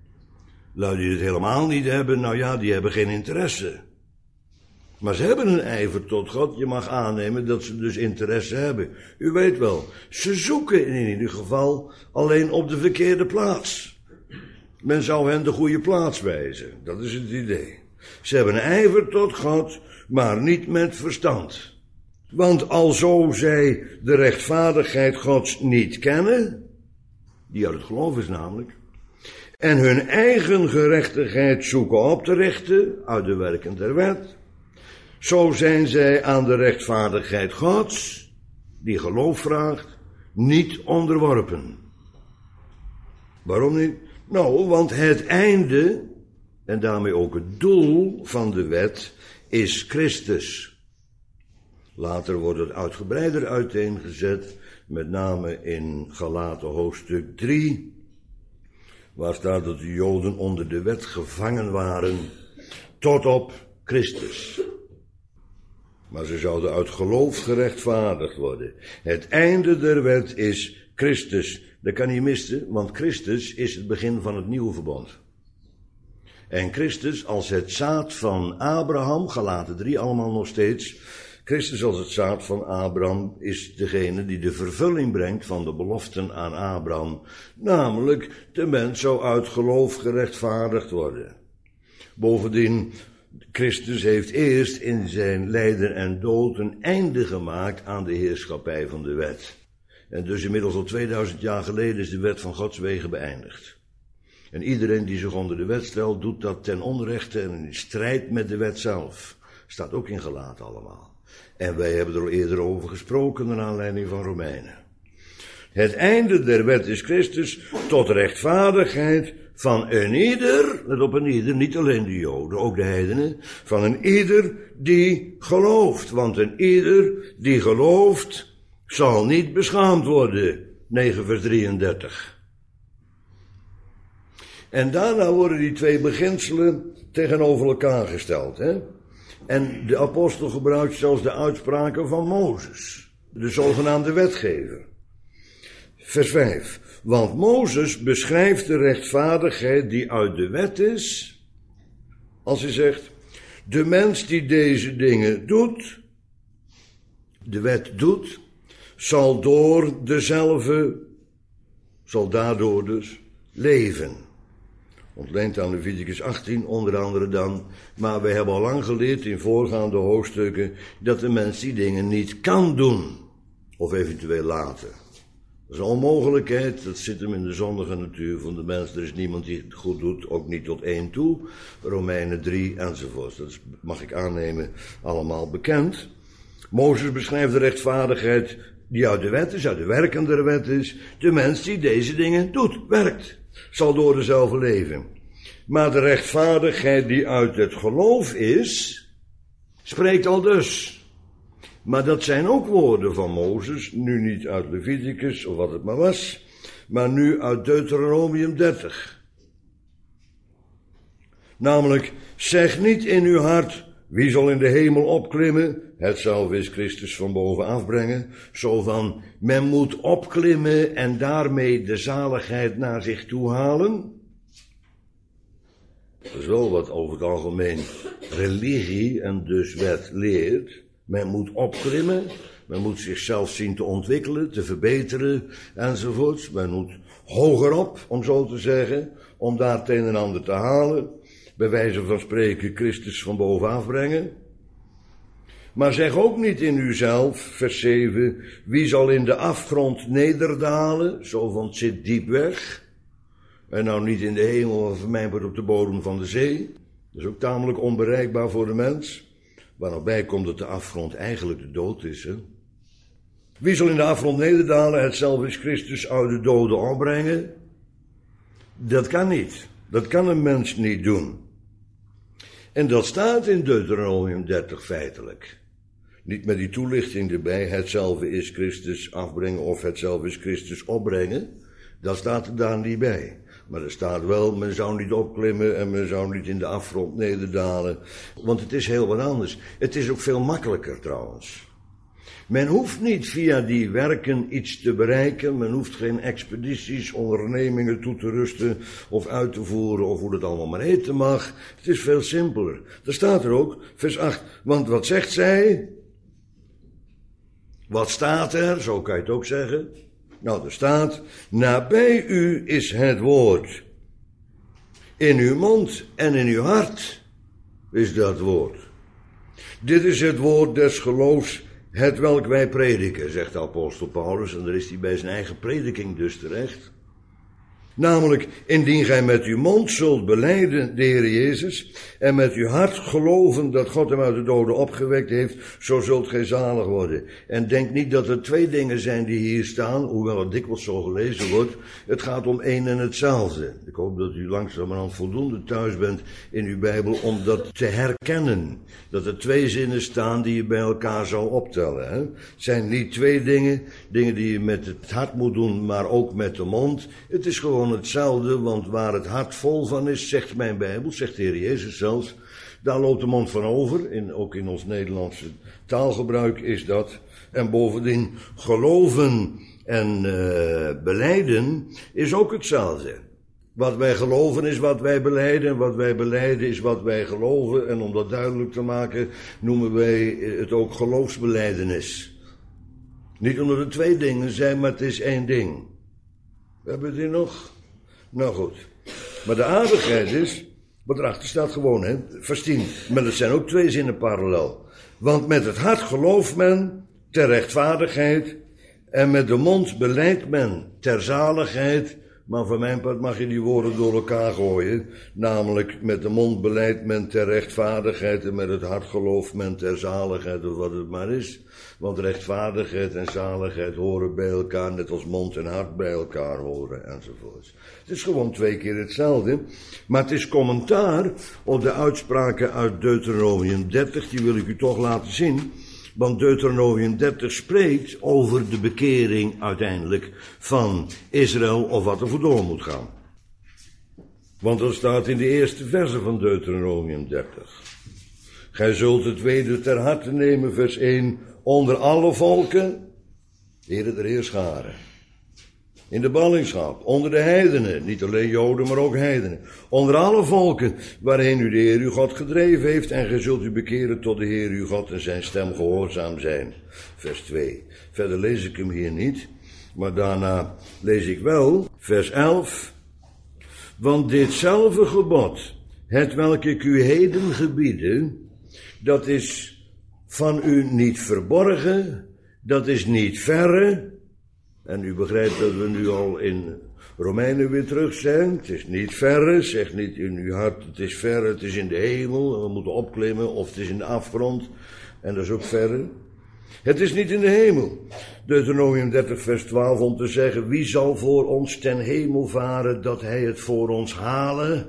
Lui die het helemaal niet hebben, nou ja, die hebben geen interesse. Maar ze hebben een ijver tot God. Je mag aannemen dat ze dus interesse hebben. U weet wel, ze zoeken in ieder geval alleen op de verkeerde plaats. Men zou hen de goede plaats wijzen. Dat is het idee. Ze hebben een ijver tot God, maar niet met verstand. Want alzo zij de rechtvaardigheid Gods niet kennen, die uit het geloof is namelijk, en hun eigen gerechtigheid zoeken op te richten uit de werken der wet, zo zijn zij aan de rechtvaardigheid Gods, die geloof vraagt, niet onderworpen. Waarom niet? Nou, want het einde en daarmee ook het doel van de wet, is Christus. Later wordt het uitgebreider uiteengezet, met name in Galaten hoofdstuk drie, waar staat dat de Joden onder de wet gevangen waren tot op Christus. Maar ze zouden uit geloof gerechtvaardigd worden. Het einde der wet is Christus. Dat kan niet missen, want Christus is het begin van het nieuwe verbond. En Christus als het zaad van Abraham, Galaten drie allemaal nog steeds. Christus als het zaad van Abraham is degene die de vervulling brengt van de beloften aan Abraham. Namelijk, de mens zou uit geloof gerechtvaardigd worden. Bovendien, Christus heeft eerst in zijn lijden en dood een einde gemaakt aan de heerschappij van de wet. En dus inmiddels al tweeduizend jaar geleden is de wet van Gods wegen beëindigd. En iedereen die zich onder de wet stelt, doet dat ten onrechte en in strijd met de wet zelf. Staat ook in Galaten allemaal. En wij hebben er al eerder over gesproken naar aanleiding van Romeinen. Het einde der wet is Christus tot rechtvaardigheid van een ieder, let op een ieder, niet alleen de Joden, ook de heidenen, van een ieder die gelooft. Want een ieder die gelooft zal niet beschaamd worden. negen vers drieëndertig. En daarna worden die twee beginselen tegenover elkaar gesteld. Hè? En de apostel gebruikt zelfs de uitspraken van Mozes, de zogenaamde wetgever. Vers vijf. Want Mozes beschrijft de rechtvaardigheid die uit de wet is, als hij zegt, de mens die deze dingen doet, de wet doet, zal door dezelfde, zal daardoor dus leven. Ontleend aan Leviticus achttien, onder andere dan. Maar wij hebben al lang geleerd in voorgaande hoofdstukken dat de mens die dingen niet kan doen. Of eventueel laten. Dat is een onmogelijkheid, dat zit hem in de zondige natuur van de mens. Er is niemand die het goed doet, ook niet tot één toe. Romeinen drie enzovoort. Dat is, mag ik aannemen, allemaal bekend. Mozes beschrijft de rechtvaardigheid die uit de wet is, uit de werken der wet is. De mens die deze dingen doet, werkt, zal door dezelfde leven. Maar de rechtvaardigheid die uit het geloof is, spreekt al dus. Maar dat zijn ook woorden van Mozes, nu niet uit Leviticus of wat het maar was, maar nu uit Deuteronomium dertig. Namelijk, zeg niet in uw hart, wie zal in de hemel opklimmen? Hetzelfde is Christus van boven afbrengen. Zo van, men moet opklimmen en daarmee de zaligheid naar zich toe halen. Dat is wel wat over het algemeen religie en dus wet leert. Men moet opklimmen, men moet zichzelf zien te ontwikkelen, te verbeteren enzovoorts. Men moet hoger op, om zo te zeggen, om daar het een en ander te halen. Bij wijze van spreken Christus van boven afbrengen. Maar zeg ook niet in uzelf, vers zeven, wie zal in de afgrond nederdalen, zo van het zit diep weg. En nou niet in de hemel, maar vermijmerd op de bodem van de zee. Dat is ook tamelijk onbereikbaar voor de mens. Waar nog bij komt dat de afgrond eigenlijk de dood is. Hè? Wie zal in de afgrond nederdalen, hetzelfde is Christus uit de doden opbrengen? Dat kan niet. Dat kan een mens niet doen. En dat staat in Deuteronomium dertig feitelijk. Niet met die toelichting erbij, hetzelfde is Christus afbrengen of hetzelfde is Christus opbrengen. Dat staat er daar niet bij. Maar er staat wel, men zou niet opklimmen en men zou niet in de afgrond nederdalen. Want het is heel wat anders. Het is ook veel makkelijker trouwens. Men hoeft niet via die werken iets te bereiken. Men hoeft geen expedities, ondernemingen toe te rusten of uit te voeren of hoe dat allemaal maar heten mag. Het is veel simpeler. Daar staat er ook, vers acht. Want wat zegt zij? Wat staat er? Zo kan je het ook zeggen. Nou, er staat, nabij u is het woord. In uw mond en in uw hart is dat woord. Dit is het woord des geloofs, het welk wij prediken, zegt de apostel Paulus. En daar is hij bij zijn eigen prediking dus terecht. Namelijk, indien gij met uw mond zult belijden de Heer Jezus en met uw hart geloven dat God hem uit de doden opgewekt heeft, zo zult gij zalig worden. En denk niet dat er twee dingen zijn die hier staan, hoewel het dikwijls zo gelezen wordt. Het gaat om één en hetzelfde. Ik hoop dat u langzamerhand voldoende thuis bent in uw Bijbel om dat te herkennen. Dat er twee zinnen staan die je bij elkaar zou optellen. Hè? Het zijn niet twee dingen, dingen die je met het hart moet doen, maar ook met de mond. Het is gewoon hetzelfde, want waar het hart vol van is, zegt mijn Bijbel, zegt de Heer Jezus zelfs, daar loopt de mond van over. In, ook in ons Nederlandse taalgebruik is dat. En bovendien, geloven en uh, belijden is ook hetzelfde. Wat wij geloven is wat wij belijden, en wat wij belijden is wat wij geloven. En om dat duidelijk te maken, noemen wij het ook geloofsbelijdenis. Niet omdat het twee dingen zijn, maar het is één ding. We hebben die nog? Nou goed. Maar de aardigheid is, wat erachter staat gewoon, hè, vers tien. Maar het zijn ook twee zinnen parallel. Want met het hart gelooft men ter rechtvaardigheid en met de mond belijdt men ter zaligheid. Maar van mijn part mag je die woorden door elkaar gooien. Namelijk, met de mond belijdt men ter rechtvaardigheid en met het hart gelooft men ter zaligheid, of wat het maar is. Want rechtvaardigheid en zaligheid horen bij elkaar, net als mond en hart bij elkaar horen, enzovoorts. Het is gewoon twee keer hetzelfde. Maar het is commentaar op de uitspraken uit Deuteronomium dertig, die wil ik u toch laten zien. Want Deuteronomium dertig spreekt over de bekering uiteindelijk van Israël of wat er voor door moet gaan. Want dat staat in de eerste verse van Deuteronomium dertig. Gij zult het weder ter harte nemen, vers één, onder alle volken, Heere der Heerscharen. In de ballingschap, onder de heidenen, niet alleen Joden, maar ook heidenen. Onder alle volken waarheen u de Heer uw God gedreven heeft, en gij zult u bekeren tot de Heer uw God en zijn stem gehoorzaam zijn. Vers twee. Verder lees ik hem hier niet, maar daarna lees ik wel, vers elf. Want ditzelfde gebod, het welk ik u heden gebieden, dat is van u niet verborgen, dat is niet verre. En u begrijpt dat we nu al in Romeinen weer terug zijn. Het is niet verre, zeg niet in uw hart, het is verre, het is in de hemel. We moeten opklimmen, of het is in de afgrond. En dat is ook verre. Het is niet in de hemel. Deuteronomium dertig vers twaalf om te zeggen, wie zal voor ons ten hemel varen, dat hij het voor ons halen?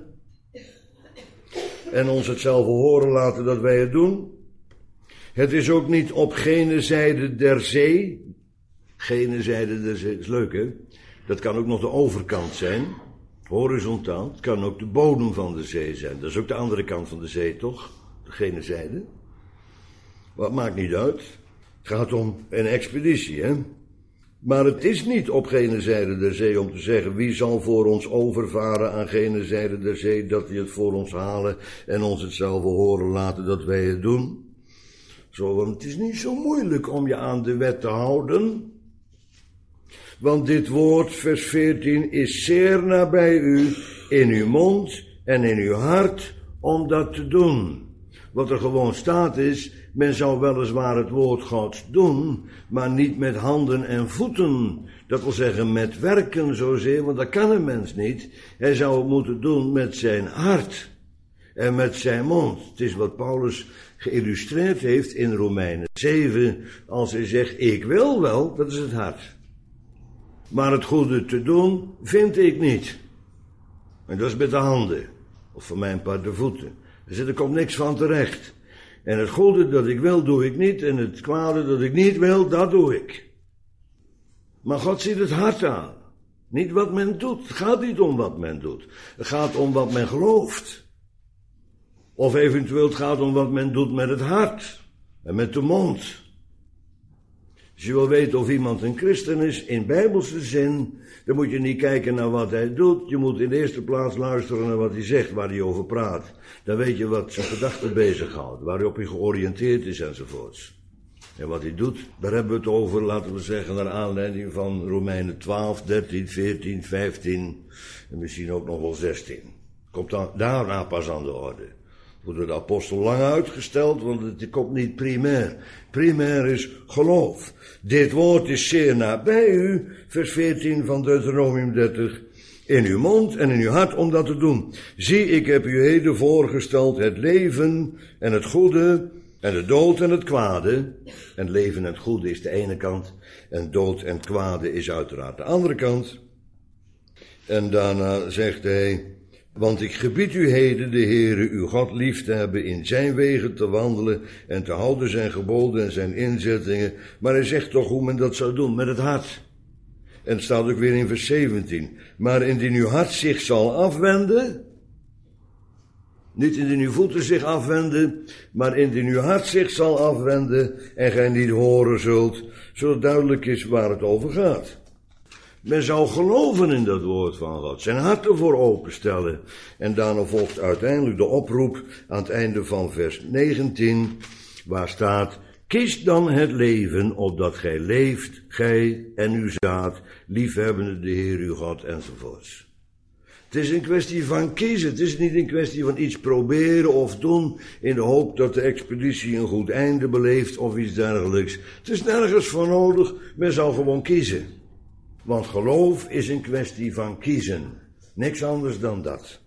En ons hetzelfde horen laten dat wij het doen. Het is ook niet op gene zijde der zee. Gene zijde der zee, dat is leuk hè. Dat kan ook nog de overkant zijn, horizontaal. Het kan ook de bodem van de zee zijn. Dat is ook de andere kant van de zee, toch? De gene zijde. Wat maakt niet uit. Het gaat om een expeditie, hè. Maar het is niet op gene zijde der zee om te zeggen, wie zal voor ons overvaren aan gene zijde der zee, dat hij het voor ons halen en ons hetzelfde horen laten dat wij het doen. Zo, want het is niet zo moeilijk om je aan de wet te houden. Want dit woord, vers veertien, is zeer nabij u, in uw mond en in uw hart, om dat te doen. Wat er gewoon staat is, men zou weliswaar het woord Gods doen, maar niet met handen en voeten. Dat wil zeggen met werken zozeer, want dat kan een mens niet. Hij zou het moeten doen met zijn hart en met zijn mond. Het is wat Paulus geïllustreerd heeft in Romeinen zeven, als hij zegt, ik wil wel, dat is het hart. Maar het goede te doen, vind ik niet. En dat is met de handen, of voor mijn part de voeten. Dus er komt niks van terecht. En het goede dat ik wil, doe ik niet. En het kwade dat ik niet wil, dat doe ik. Maar God ziet het hart aan. Niet wat men doet. Het gaat niet om wat men doet. Het gaat om wat men gelooft. Of eventueel het gaat om wat men doet met het hart. En met de mond. Als je wil weten of iemand een christen is, in bijbelse zin, dan moet je niet kijken naar wat hij doet. Je moet in de eerste plaats luisteren naar wat hij zegt, waar hij over praat. Dan weet je wat zijn gedachten bezighoudt, waarop hij georiënteerd is enzovoorts. En wat hij doet, daar hebben we het over, laten we zeggen, naar aanleiding van Romeinen twaalf, dertien, veertien, vijftien en misschien ook nog wel zestien. Komt dan daarna pas aan de orde. Wordt door de apostel lang uitgesteld, want het komt niet primair. Primair is geloof. Dit woord is zeer nabij u, vers veertien van Deuteronomium dertig. in uw mond en in uw hart om dat te doen. Zie, ik heb u heden voorgesteld het leven en het goede en de dood en het kwade. En leven en het goede is de ene kant en dood en het kwade is uiteraard de andere kant. En daarna zegt hij, want ik gebied u heden de Heere uw God lief te hebben, in zijn wegen te wandelen en te houden zijn geboden en zijn inzettingen. Maar hij zegt toch hoe men dat zou doen, met het hart. En het staat ook weer in vers zeventien. Maar indien uw hart zich zal afwenden, niet indien uw voeten zich afwenden, maar indien uw hart zich zal afwenden en gij niet horen zult, zodat duidelijk is waar het over gaat. Men zou geloven in dat woord van God, zijn hart ervoor openstellen. En daarna volgt uiteindelijk de oproep aan het einde van vers negentien, waar staat, kies dan het leven, opdat gij leeft, gij en uw zaad, liefhebbende de Heer uw God, enzovoorts. Het is een kwestie van kiezen, het is niet een kwestie van iets proberen of doen, in de hoop dat de expeditie een goed einde beleeft of iets dergelijks. Het is nergens voor nodig, men zou gewoon kiezen. Want geloof is een kwestie van kiezen. Niks anders dan dat.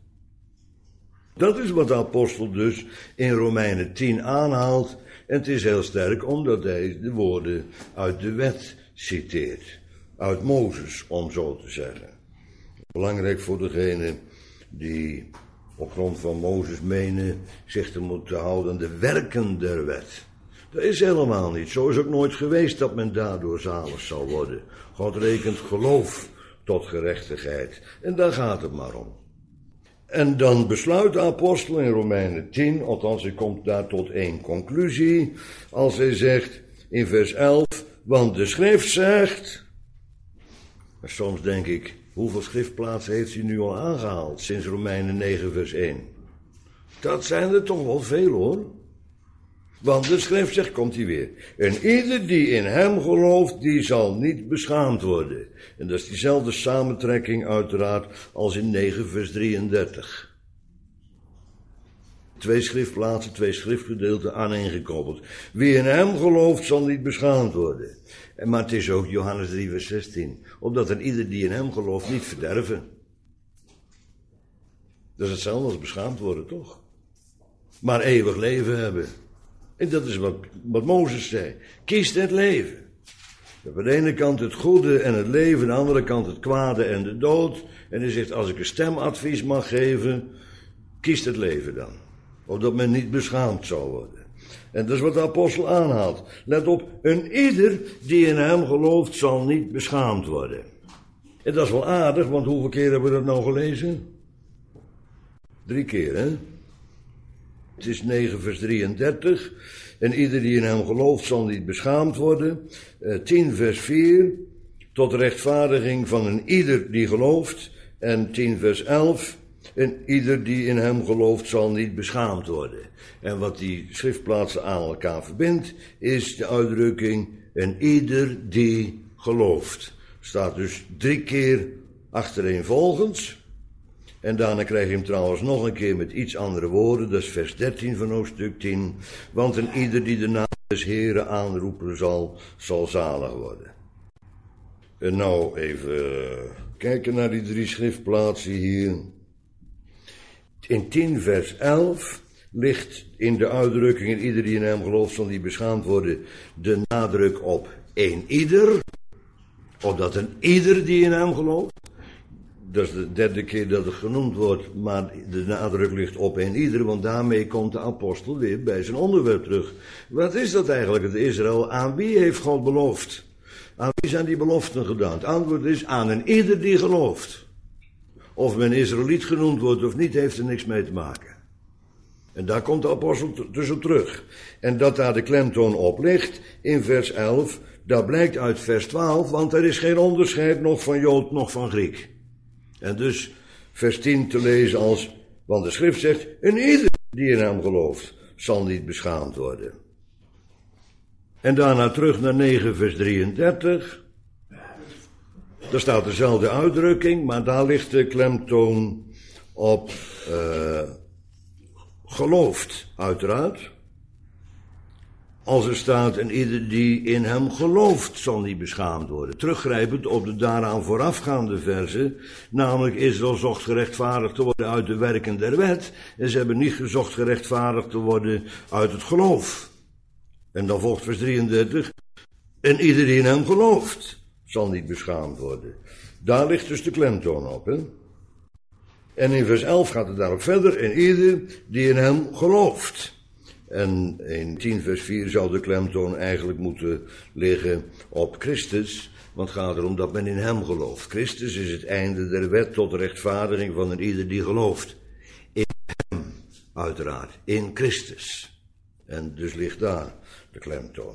Dat is wat de apostel dus in Romeinen tien aanhaalt. En het is heel sterk omdat hij de woorden uit de wet citeert. Uit Mozes, om zo te zeggen. Belangrijk voor degene die op grond van Mozes menen zich te moeten houden aan de werken der wet. Dat is helemaal niet. Zo is ook nooit geweest dat men daardoor zalig zal worden. God rekent geloof tot gerechtigheid. En daar gaat het maar om. En dan besluit de apostel in Romeinen tien, althans hij komt daar tot één conclusie, als hij zegt in vers elf, want de schrift zegt, maar soms denk ik, hoeveel schriftplaatsen heeft hij nu al aangehaald sinds Romeinen negen vers één? Dat zijn er toch wel veel hoor. Want de schrift zegt, komt hij weer. En ieder die in hem gelooft, die zal niet beschaamd worden. En dat is diezelfde samentrekking uiteraard als in negen vers drieëndertig. Twee schriftplaatsen, twee schriftgedeelten aaneengekoppeld. Wie in hem gelooft, zal niet beschaamd worden. En maar het is ook Johannes drie vers zestien. Opdat en ieder die in hem gelooft niet verderven. Dat is hetzelfde als beschaamd worden, toch? Maar eeuwig leven hebben. En dat is wat, wat Mozes zei. Kies het leven. Aan de ene kant het goede en het leven, aan de andere kant het kwade en de dood. En hij zegt, als ik een stemadvies mag geven, kies het leven dan. Opdat men niet beschaamd zal worden. En dat is wat de apostel aanhaalt. Let op, een ieder die in hem gelooft zal niet beschaamd worden. En dat is wel aardig, want hoeveel keer hebben we dat nou gelezen? Drie keer, hè? Het is negen vers drieëndertig. En ieder die in hem gelooft zal niet beschaamd worden. Uh, tien vers vier. Tot rechtvaardiging van een ieder die gelooft. En tien vers elf. En ieder die in hem gelooft zal niet beschaamd worden. En wat die schriftplaatsen aan elkaar verbindt, is de uitdrukking en ieder die gelooft. Staat dus drie keer achtereenvolgens. En daarna krijg je hem trouwens nog een keer met iets andere woorden. Dat is vers dertien van hoofdstuk tien. Want een ieder die de naam des Heren aanroepen zal, zal zalig worden. En nou even kijken naar die drie schriftplaatsen hier. In tien vers elf ligt in de uitdrukking, en ieder die in hem gelooft zal niet beschaamd worden, de nadruk op een ieder. Opdat een ieder die in hem gelooft. Dat is de derde keer dat het genoemd wordt, maar de nadruk ligt op een ieder, want daarmee komt de apostel weer bij zijn onderwerp terug. Wat is dat eigenlijk, het Israël? Aan wie heeft God beloofd? Aan wie zijn die beloften gedaan? Het antwoord is aan een ieder die gelooft. Of men Israëliet genoemd wordt of niet, heeft er niks mee te maken. En daar komt de apostel dus op terug. En dat daar de klemtoon op ligt in vers elf, dat blijkt uit vers twaalf, want er is geen onderscheid nog van Jood nog van Griek. En dus vers tien te lezen als, want de schrift zegt, en ieder die in hem gelooft, zal niet beschaamd worden. En daarna terug naar negen vers drieëndertig. Daar staat dezelfde uitdrukking, maar daar ligt de klemtoon op uh, gelooft, uiteraard. Als er staat, en ieder die in hem gelooft zal niet beschaamd worden. Teruggrijpend op de daaraan voorafgaande verzen, namelijk Israël zocht gerechtvaardigd te worden uit de werken der wet, en ze hebben niet gezocht gerechtvaardigd te worden uit het geloof. En dan volgt vers drieëndertig, en ieder die in hem gelooft zal niet beschaamd worden. Daar ligt dus de klemtoon op, hè. En in vers elf gaat het daarop verder, en ieder die in hem gelooft. En in tien vers vier zou de klemtoon eigenlijk moeten liggen op Christus, want het gaat erom dat men in hem gelooft. Christus is het einde der wet tot de rechtvaardiging van een ieder die gelooft. In hem, uiteraard, in Christus. En dus ligt daar de klemtoon.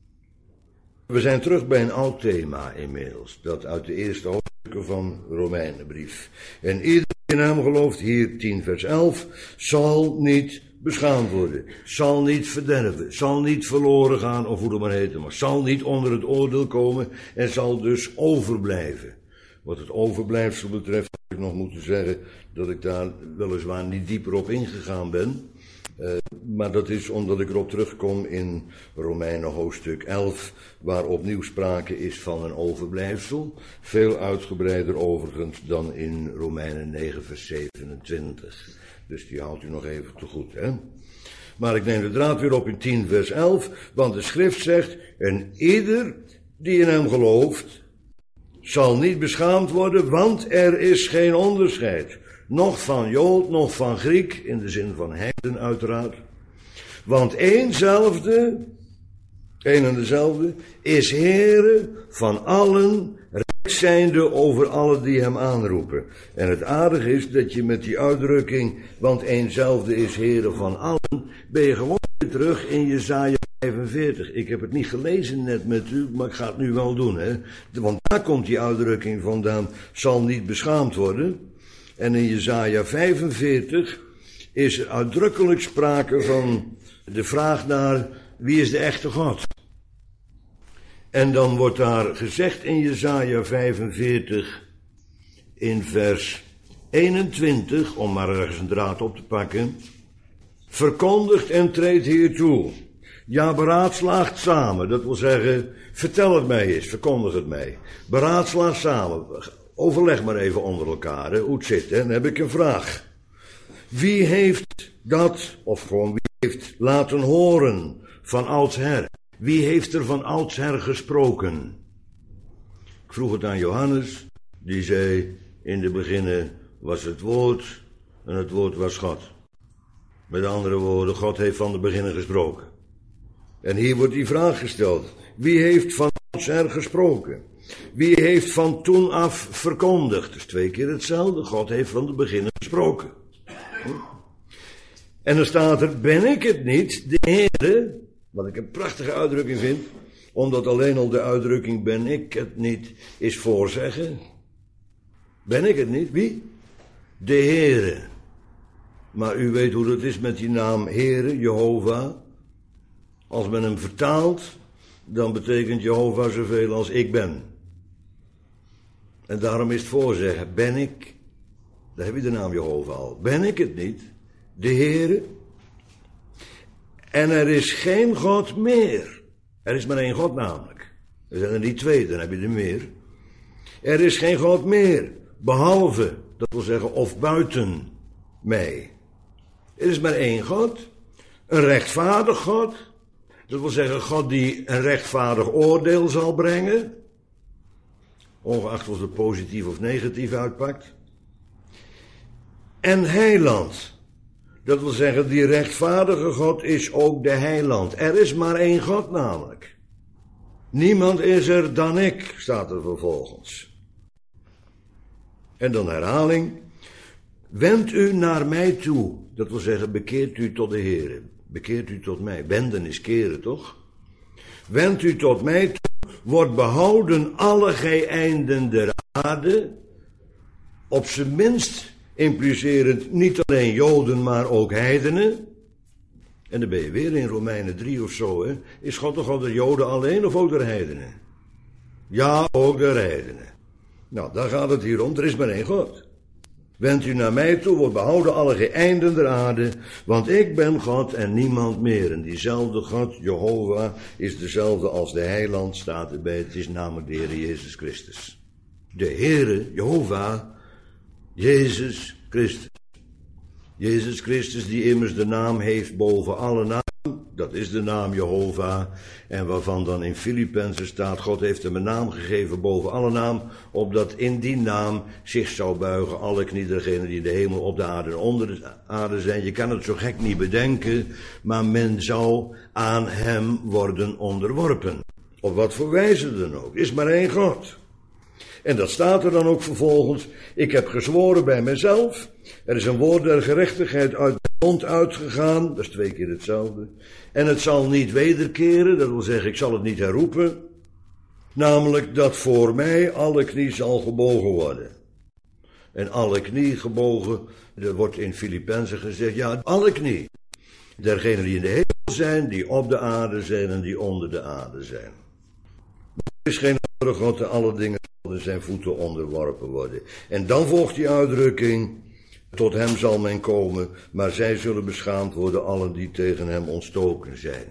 We zijn terug bij een oud thema inmiddels, dat uit de eerste hoofdstukken van de Romeinenbrief. En ieder die in hem gelooft, hier tien vers elf, zal niet beschaamd worden, zal niet verderven, zal niet verloren gaan, of hoe het maar heet, maar zal niet onder het oordeel komen en zal dus overblijven. Wat het overblijfsel betreft, heb ik nog moeten zeggen dat ik daar weliswaar niet dieper op ingegaan ben. Uh, maar dat is omdat ik erop terugkom in Romeinen hoofdstuk elf, waar opnieuw sprake is van een overblijfsel. Veel uitgebreider overigens dan in Romeinen negen vers zevenentwintig. Dus die houdt u nog even te goed, hè. Maar ik neem de draad weer op in tien vers elf, want de schrift zegt, en ieder die in hem gelooft, zal niet beschaamd worden, want er is geen onderscheid. Nog van Jood, nog van Griek, in de zin van heiden uiteraard. Want éénzelfde, één en dezelfde, is Heere van allen, rijk zijnde over allen die hem aanroepen. En het aardige is dat je met die uitdrukking, want éénzelfde is Heere van allen, ben je gewoon weer terug in Jesaja vijfenveertig. Ik heb het niet gelezen net met u, maar ik ga het nu wel doen, hè. Want daar komt die uitdrukking vandaan, zal niet beschaamd worden. En in Jesaja vijfenveertig is er uitdrukkelijk sprake van de vraag naar wie is de echte God. En dan wordt daar gezegd in Jesaja vijfenveertig in vers eenentwintig, om maar ergens een draad op te pakken, verkondigt en treedt hier toe. Ja, beraadslaagt samen, dat wil zeggen, vertel het mij eens, verkondig het mij. Beraadslaag samen. Overleg maar even onder elkaar, hè, hoe het zit, hè. Dan heb ik een vraag. Wie heeft dat, of gewoon wie heeft laten horen van oudsher? Wie heeft er van oudsher gesproken? Ik vroeg het aan Johannes, die zei, in de beginnen was het woord en het woord was God. Met andere woorden, God heeft van de beginnen gesproken. En hier wordt die vraag gesteld. Wie heeft van oudsher gesproken? Wie heeft van toen af verkondigd? Dus twee keer hetzelfde. God heeft van de beginnen gesproken. En dan staat er, ben ik het niet, de Heere, wat ik een prachtige uitdrukking vind, omdat alleen al de uitdrukking ben ik het niet is voorzeggen. Ben ik het niet? Wie? De Heere. Maar u weet hoe dat is met die naam Heere, Jehovah. Als men hem vertaalt, dan betekent Jehovah zoveel als ik ben. En daarom is het voorzeggen, ben ik, daar heb je de naam Jehovah al, ben ik het niet, de Heere? En er is geen God meer. Er is maar één God namelijk. Er zijn er niet twee, dan heb je er meer. Er is geen God meer, behalve, dat wil zeggen, of buiten mij. Er is maar één God, een rechtvaardig God. Dat wil zeggen, God die een rechtvaardig oordeel zal brengen, ongeacht of het positief of negatief uitpakt. En heiland. Dat wil zeggen, die rechtvaardige God is ook de heiland. Er is maar één God namelijk. Niemand is er dan ik, staat er vervolgens. En dan herhaling. Wend u naar mij toe. Dat wil zeggen, bekeert u tot de Heere. Bekeert u tot mij. Wenden is keren, toch? Wend u tot mij toe. Wordt behouden alle gij einden der aarde. Op zijn minst implicerend niet alleen Joden, maar ook heidenen. En dan ben je weer in Romeinen drie of zo, hè. Is God toch al de Joden alleen of ook de heidenen? Ja, ook de heidenen. Nou, daar gaat het hier om. Er is maar één God. Wend u naar mij toe, wordt behouden alle geëinden der aarde, want ik ben God en niemand meer. En diezelfde God, Jehovah, is dezelfde als de heiland, staat erbij. Het is namelijk de Heer Jezus Christus. De Heere, Jehovah, Jezus Christus. Jezus Christus, die immers de naam heeft boven alle naam, dat is de naam Jehovah, en waarvan dan in Filippenzen staat, God heeft hem een naam gegeven boven alle naam, opdat in die naam zich zou buigen alle knie dergenen die in de hemel, op de aarde en onder de aarde zijn. Je kan het zo gek niet bedenken, maar men zou aan hem worden onderworpen. Op wat voor wijze dan ook, is maar één God. En dat staat er dan ook vervolgens, ik heb gezworen bij mezelf, er is een woord der gerechtigheid uit mijn mond uitgegaan, dat is twee keer hetzelfde, en het zal niet wederkeren, dat wil zeggen, ik zal het niet herroepen, namelijk dat voor mij alle knie zal gebogen worden. En alle knie gebogen, er wordt in Filippenzen gezegd, ja, alle knie, dergenen die in de hemel zijn, die op de aarde zijn en die onder de aarde zijn. Er is geen andere God, en alle dingen zullen zijn voeten onderworpen worden. En dan volgt die uitdrukking, tot hem zal men komen, maar zij zullen beschaamd worden, allen die tegen hem ontstoken zijn.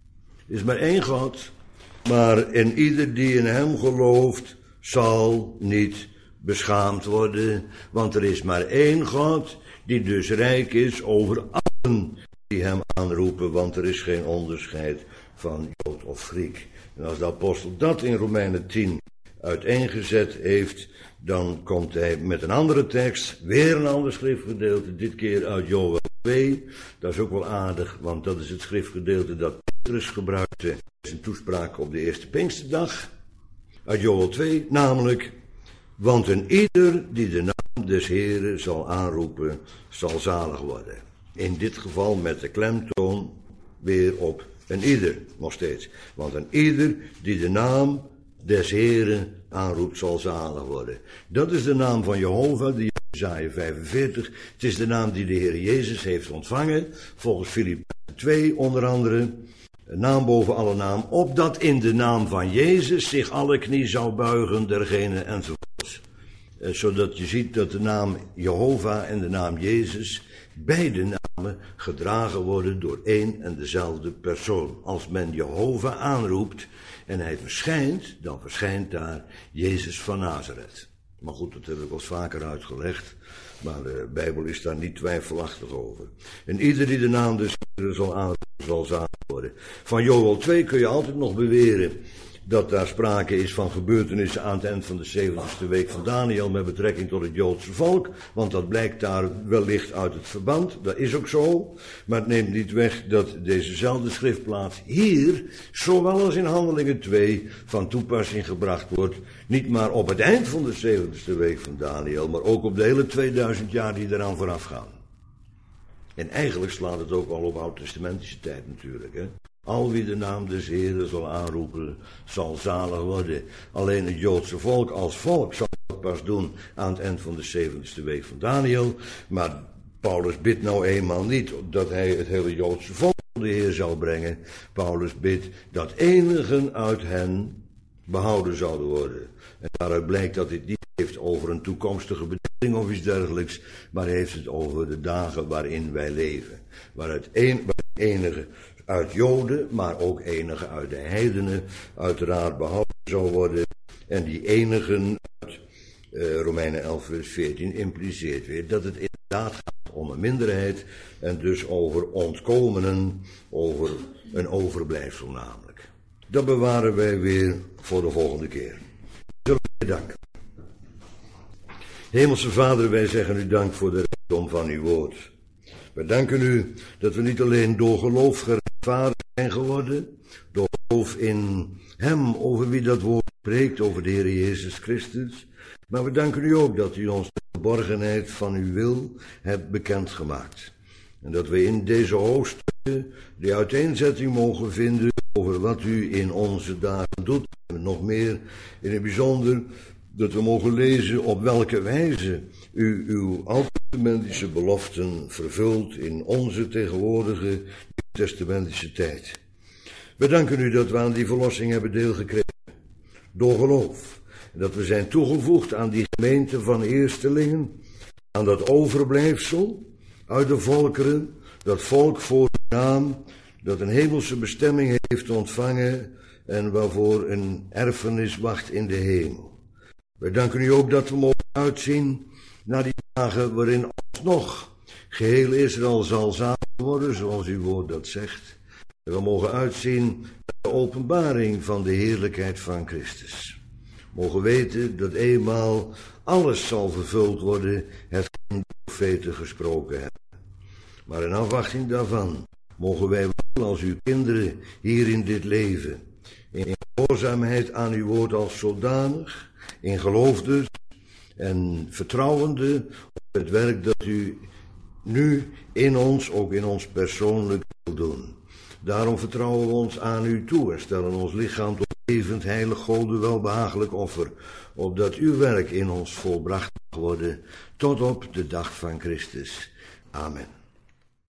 Er is maar één God, maar en ieder die in hem gelooft, zal niet beschaamd worden, want er is maar één God, die dus rijk is over allen die hem aanroepen, want er is geen onderscheid van Jood of Griek. En als de apostel dat in Romeinen tien uiteengezet heeft, dan komt hij met een andere tekst, weer een ander schriftgedeelte, dit keer uit Joël twee. Dat is ook wel aardig, want dat is het schriftgedeelte dat Petrus gebruikte in zijn toespraak op de eerste Pinksterdag. Uit Joël twee, namelijk, want een ieder die de naam des Heren zal aanroepen, zal zalig worden. In dit geval met de klemtoon weer op een ieder, nog steeds. Want een ieder die de naam des Heren aanroept, zal zalig worden. Dat is de naam van Jehovah, die Jesaja vijfenveertig. Het is de naam die de Heer Jezus heeft ontvangen, volgens Filippenzen twee onder andere. Een naam boven alle naam, opdat in de naam van Jezus zich alle knie zou buigen, dergenen enzovoorts. Zodat je ziet dat de naam Jehovah en de naam Jezus, beide namen gedragen worden door één en dezelfde persoon. Als men Jehovah aanroept en hij verschijnt, dan verschijnt daar Jezus van Nazareth. Maar goed, dat heb ik wel eens vaker uitgelegd, maar de Bijbel is daar niet twijfelachtig over. En ieder die de naam des Heeren zal aanroepen, zal zalig worden. Van Joël twee kun je altijd nog beweren dat daar sprake is van gebeurtenissen aan het eind van de zeventigste week van Daniel met betrekking tot het Joodse volk, want dat blijkt daar wellicht uit het verband, dat is ook zo, maar het neemt niet weg dat dezezelfde schriftplaats hier, zowel als in Handelingen twee, van toepassing gebracht wordt, niet maar op het eind van de zeventigste week van Daniel, maar ook op de hele tweeduizend jaar die eraan vooraf gaan. En eigenlijk slaat het ook al op oud-testamentische tijd natuurlijk, hè. Al wie de naam des Heeren zal aanroepen, zal zalig worden. Alleen het Joodse volk als volk zal dat pas doen aan het eind van de zeventigste week van Daniel. Maar Paulus bidt nou eenmaal niet dat hij het hele Joodse volk de Heer zou brengen. Paulus bidt dat enigen uit hen behouden zouden worden. En daaruit blijkt dat hij het niet heeft over een toekomstige bedeling of iets dergelijks, maar hij heeft het over de dagen waarin wij leven. Waaruit een, enige uit Joden, maar ook enige uit de heidenen uiteraard behouden zou worden. En die enigen uit uh, Romeinen elf vers veertien impliceert weer dat het inderdaad gaat om een minderheid en dus over ontkomenen, over een overblijfsel namelijk. Dat bewaren wij weer voor de volgende keer. Zullen we danken. Hemelse Vader, wij zeggen u dank voor de rijkdom van uw woord. Wij danken u dat we niet alleen door geloof gerechtvaardigd zijn geworden, door geloof in hem, over wie dat woord spreekt, over de Heer Jezus Christus, maar we danken u ook dat u ons de verborgenheid van uw wil hebt bekendgemaakt. En dat we in deze hoofdstukken de uiteenzetting mogen vinden over wat u in onze dagen doet. En nog meer in het bijzonder dat we mogen lezen op welke wijze u uw oud-testamentische beloften vervult in onze tegenwoordige nieuw-testamentische tijd. We danken u dat we aan die verlossing hebben deelgekregen door geloof. En dat we zijn toegevoegd aan die gemeente van eerstelingen, aan dat overblijfsel uit de volkeren, dat volk voor uw naam, dat een hemelse bestemming heeft ontvangen en waarvoor een erfenis wacht in de hemel. Wij danken u ook dat we mogen uitzien naar die dagen waarin alsnog geheel Israël zal zalig worden, zoals uw woord dat zegt. We mogen uitzien naar de openbaring van de heerlijkheid van Christus. We mogen weten dat eenmaal alles zal vervuld worden, hetgeen de profeten gesproken hebben. Maar in afwachting daarvan mogen wij wel als uw kinderen hier in dit leven, in gehoorzaamheid aan uw woord als zodanig, in geloof dus en vertrouwende op het werk dat u nu in ons, ook in ons persoonlijk, wil doen. Daarom vertrouwen we ons aan u toe en stellen ons lichaam tot levend, heilig, Gode, welbehagelijk offer, opdat uw werk in ons volbracht mag worden, tot op de dag van Christus. Amen.